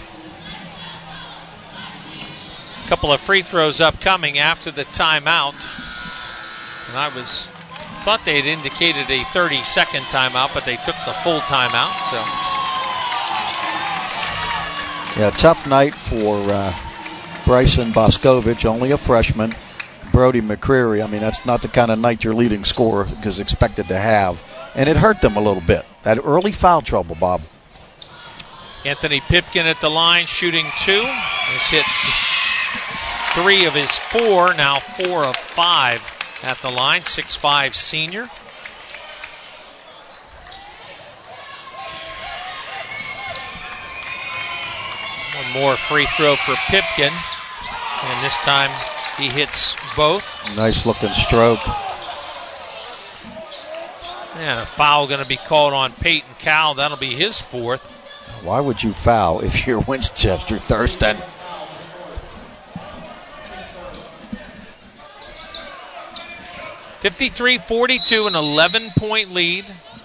A couple of free throws upcoming after the timeout. And I thought they had indicated a 30-second timeout, but they took the full timeout. So, yeah, tough night for Bryson Boscovich, only a freshman. Brody McCreary, I mean, that's not the kind of night your leading scorer is expected to have. And it hurt them a little bit. That early foul trouble, Bob. Anthony Pipkin at the line, shooting 2. Has hit 3 of his 4, now 4 of 5 at the line. 6'5" senior. One more free throw for Pipkin. And this time he hits both. Nice looking stroke. And a foul going to be called on Peyton Cowell. That'll be his 4th. Why would you foul if you're Winchester Thurston? (53-42), an 11-point lead.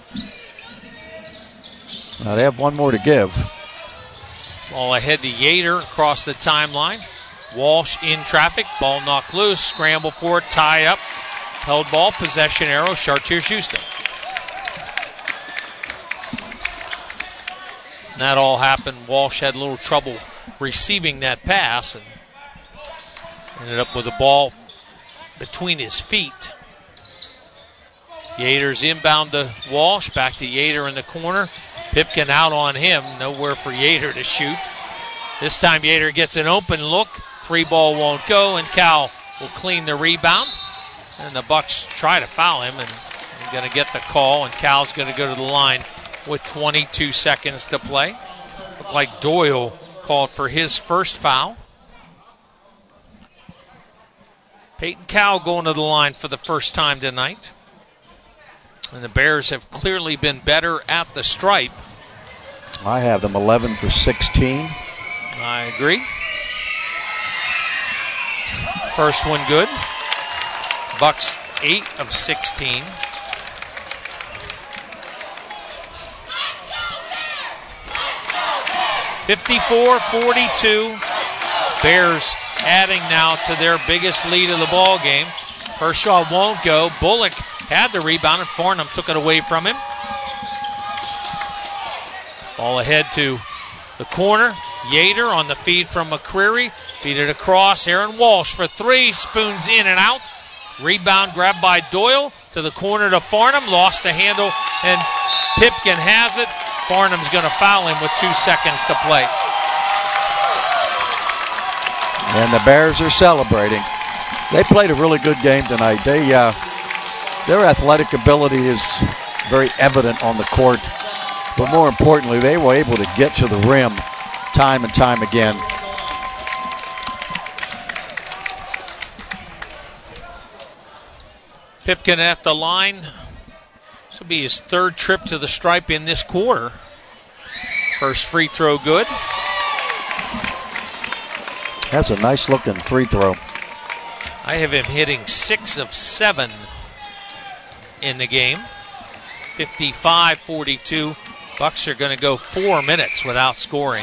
Now they have one more to give. Ball ahead to Yater across the timeline. Walsh in traffic. Ball knocked loose. Scramble for it. Tie up. Held ball. Possession arrow. Chartiers Houston. And that all happened. Walsh had a little trouble receiving that pass and ended up with the ball between his feet. Yater's inbound to Walsh. Back to Yater in the corner. Pipkin out on him. Nowhere for Yater to shoot. This time Yater gets an open look. 3-ball won't go, and Cowell will clean the rebound. And the Bucks try to foul him, and he's going to get the call, and Cowell's going to go to the line with 22 seconds to play. Looked like Doyle called for his first foul. Peyton Cowell going to the line for the first time tonight. And the Bears have clearly been better at the stripe. I have them 11 for 16. I agree. First one good. Bucks 8 of 16. (54-42). Bears adding now to their biggest lead of the ball game. Kershaw won't go. Bullock had the rebound and Farnham took it away from him. Ball ahead to the corner. Yater on the feed from McCreary. Feed it across. Aaron Walsh for 3. Spoons in and out. Rebound grabbed by Doyle to the corner to Farnham. Lost the handle and Pipkin has it. Farnham's going to foul him with 2 seconds to play. And the Bears are celebrating. They played a really good game tonight. Their athletic ability is very evident on the court. But more importantly, they were able to get to the rim time and time again. Pipkin at the line. This will be his third trip to the stripe in this quarter. First free throw good. That's a nice looking free throw. I have him hitting 6 of 7 in the game. 55-42. Bucks are going to go 4 minutes without scoring.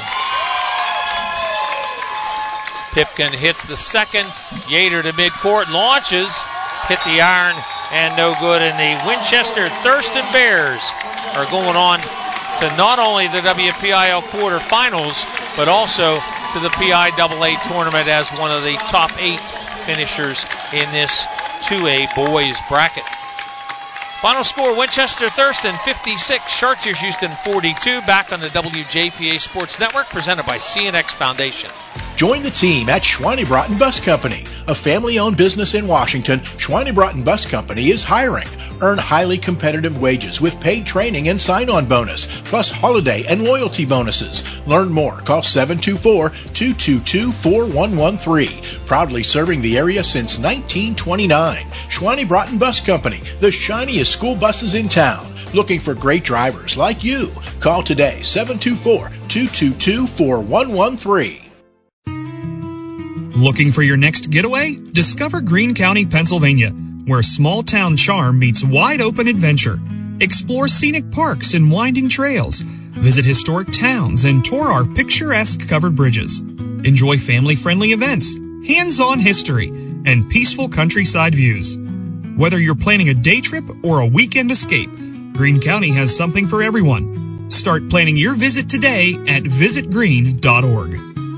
Pipkin hits the second. Yater to midcourt, launches, hit the iron, and no good. And the Winchester Thurston Bears are going on to not only the WPIL quarterfinals, but also to the PIAA tournament as one of the top 8 finishers in this 2A boys bracket. Final score, Winchester Thurston 56, Chartiers Houston 42. Back on the WJPA Sports Network, presented by CNX Foundation. Join the team at Schweinebraten Bus Company, a family-owned business in Washington. Schweinebraten Bus Company is hiring. Earn highly competitive wages with paid training and sign-on bonus, plus holiday and loyalty bonuses. Learn more. Call 724-222-4113. Proudly serving the area since 1929. Schweinebraten Bus Company, the shiniest school buses in town. Looking for great drivers like you. Call today, 724-222-4113. Looking for your next getaway? Discover Greene County, Pennsylvania, where small-town charm meets wide-open adventure. Explore scenic parks and winding trails. Visit historic towns and tour our picturesque covered bridges. Enjoy family-friendly events, hands-on history, and peaceful countryside views. Whether you're planning a day trip or a weekend escape, Greene County has something for everyone. Start planning your visit today at visitgreene.org.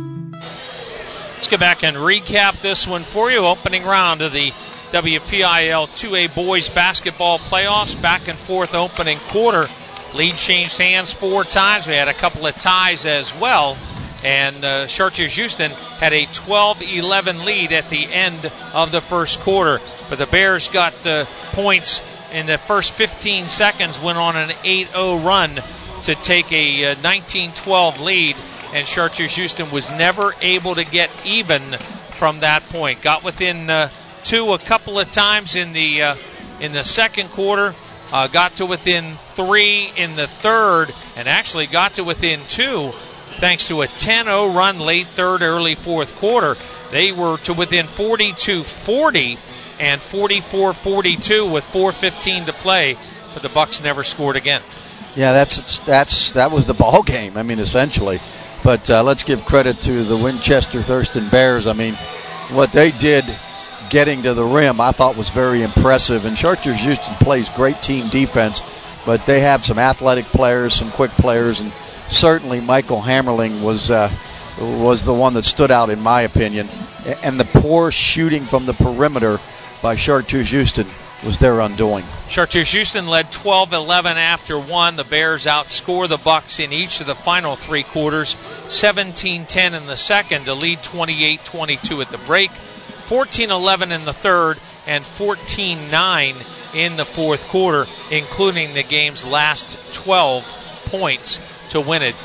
Let's go back and recap this one for you. Opening round of the WPIL 2A boys basketball playoffs. Back and forth opening quarter. Lead changed hands 4 times. We had a couple of ties as well. And Chartiers Houston had a 12-11 lead at the end of the first quarter. But the Bears got points in the first 15 seconds, went on an 8-0 run to take a 19-12 lead. And Chartiers Houston was never able to get even from that point. Got within 2 a couple of times in the second quarter. Got to within 3 in the third, and actually got to within 2 thanks to a 10-0 run late third, early fourth quarter. They were to within 42-40 and 44-42 with 4:15 to play, but the Bucks never scored again. Yeah, that was the ball game. I mean, essentially. But let's give credit to the Winchester Thurston Bears. I mean, what they did getting to the rim I thought was very impressive. And Chartiers Houston plays great team defense, but they have some athletic players, some quick players, and certainly Michael Hammerling was the one that stood out in my opinion. And the poor shooting from the perimeter by Chartiers Houston was their undoing. Chartiers Houston led 12-11 after 1. The Bears outscore the Bucks in each of the final 3 quarters. 17-10 in the second to lead 28-22 at the break. 14-11 in the third and 14-9 in the fourth quarter, including the game's last 12 points to win it,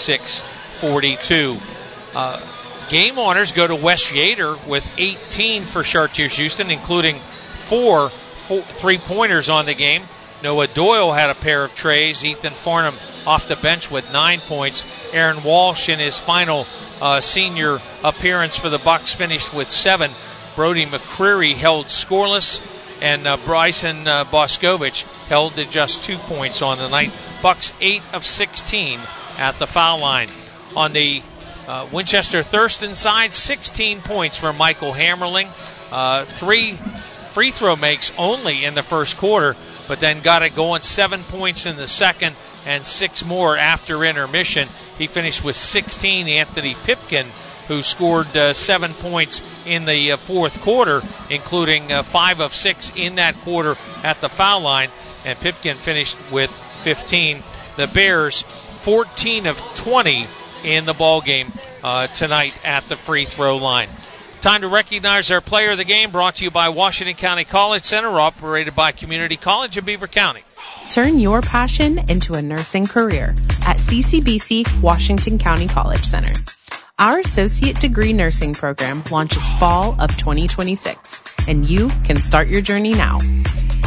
56-42. Game honors go to Wes Yater with 18 for Chartiers Houston, including 4 3-pointers on the game. Noah Doyle had a pair of trays. Ethan Farnham off the bench with 9 points. Aaron Walsh in his final senior appearance for the Bucks finished with 7. Brody McCreary held scoreless, and Bryson Boscovich held to just 2 points on the night. Bucks 8 of 16 at the foul line. On the Winchester Thurston side, 16 points for Michael Hammerling. 3 free throw makes only in the first quarter, but then got it going. 7 points in the second and 6 more after intermission. He finished with 16. Anthony Pipkin, who scored 7 points in the fourth quarter, including 5 of 6 in that quarter at the foul line, and Pipkin finished with 15. The Bears 14 of 20 in the ball game tonight at the free throw line. Time to recognize our player of the game, brought to you by Washington County College Center, operated by Community College of Beaver County. Turn your passion into a nursing career at CCBC Washington County College Center. Our associate degree nursing program launches fall of 2026, and you can start your journey now.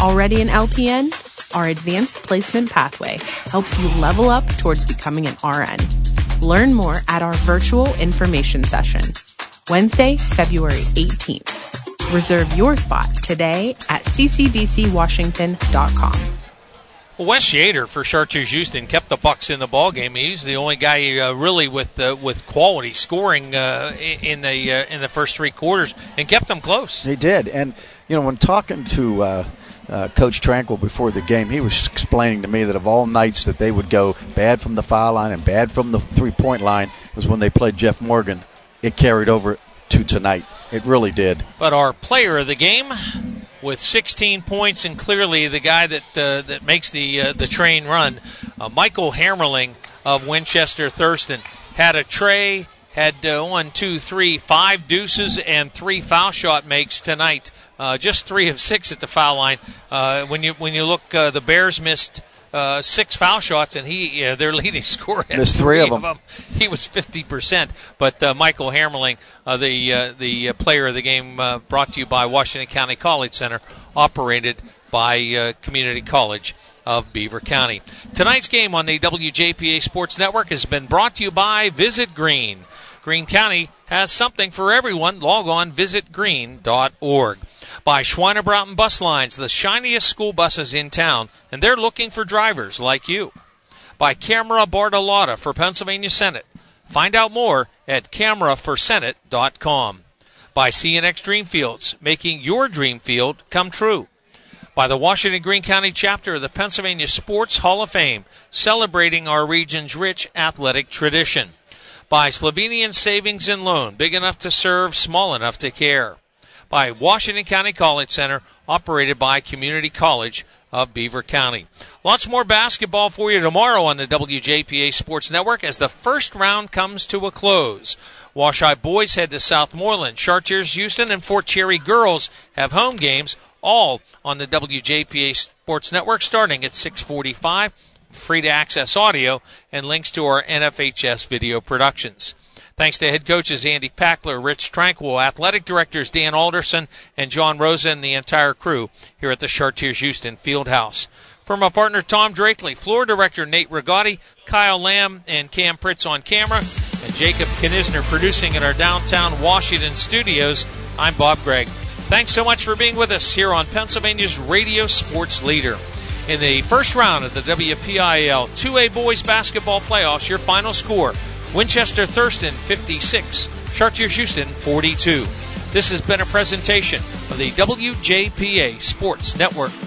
Already an LPN? Our Advanced Placement Pathway helps you level up towards becoming an RN. Learn more at our virtual information session, Wednesday, February 18th. Reserve your spot today at ccbcwashington.com. Well, Wes Yater for Chartiers Houston kept the Bucks in the ball game. He's the only guy really with quality scoring in the first three quarters and kept them close. He did, and when talking to Coach Tranquil before the game, he was explaining to me that of all nights that they would go bad from the foul line and bad from the three-point line was when they played Jeff Morgan. It carried over to tonight. It really did. But our player of the game, with 16 points and clearly the guy that makes the train run, Michael Hammerling of Winchester Thurston had a tray, had 5 deuces and 3 foul shot makes tonight. Just 3 of 6 at the foul line. When you look, the Bears missed 6 foul shots, and their leading scorer had missed 3 of them. He was 50%. But Michael Hammerling, the player of the game, brought to you by Washington County College Center, operated by Community College of Beaver County. Tonight's game on the WJPA Sports Network has been brought to you by Visit Green. Greene County has something for everyone. Log on, visitgreen.org. By Schweinebraten Bus Lines, the shiniest school buses in town, and they're looking for drivers like you. By Camera Bartolotta for Pennsylvania Senate. Find out more at cameraforsenate.com. By CNX Dreamfields, making your dream field come true. By the Washington Greene County chapter of the Pennsylvania Sports Hall of Fame, celebrating our region's rich athletic tradition. By Slovenian Savings and Loan, big enough to serve, small enough to care. By Washington County College Center, operated by Community College of Beaver County. Lots more basketball for you tomorrow on the WJPA Sports Network as the first round comes to a close. Wash-Eye boys head to Southmoreland. Chartiers Houston and Fort Cherry girls have home games, all on the WJPA Sports Network starting at 6:45. Free to access audio and links to our NFHS video productions. Thanks to head coaches Andy Packler, Rich Tranquil, athletic directors Dan Alderson and John Rosa, and the entire crew here at the Chartiers Houston Fieldhouse. From our partner Tom Drakely, floor director Nate Rigotti, Kyle Lamb and Cam Pritz on camera, and Jacob Knisner producing at our downtown Washington studios, I'm Bob Gregg. Thanks so much for being with us here on Pennsylvania's radio sports leader. In the first round of the WPIAL 2A Boys Basketball Playoffs, your final score, Winchester Thurston 56, Chartiers Houston 42. This has been a presentation of the WJPA Sports Network.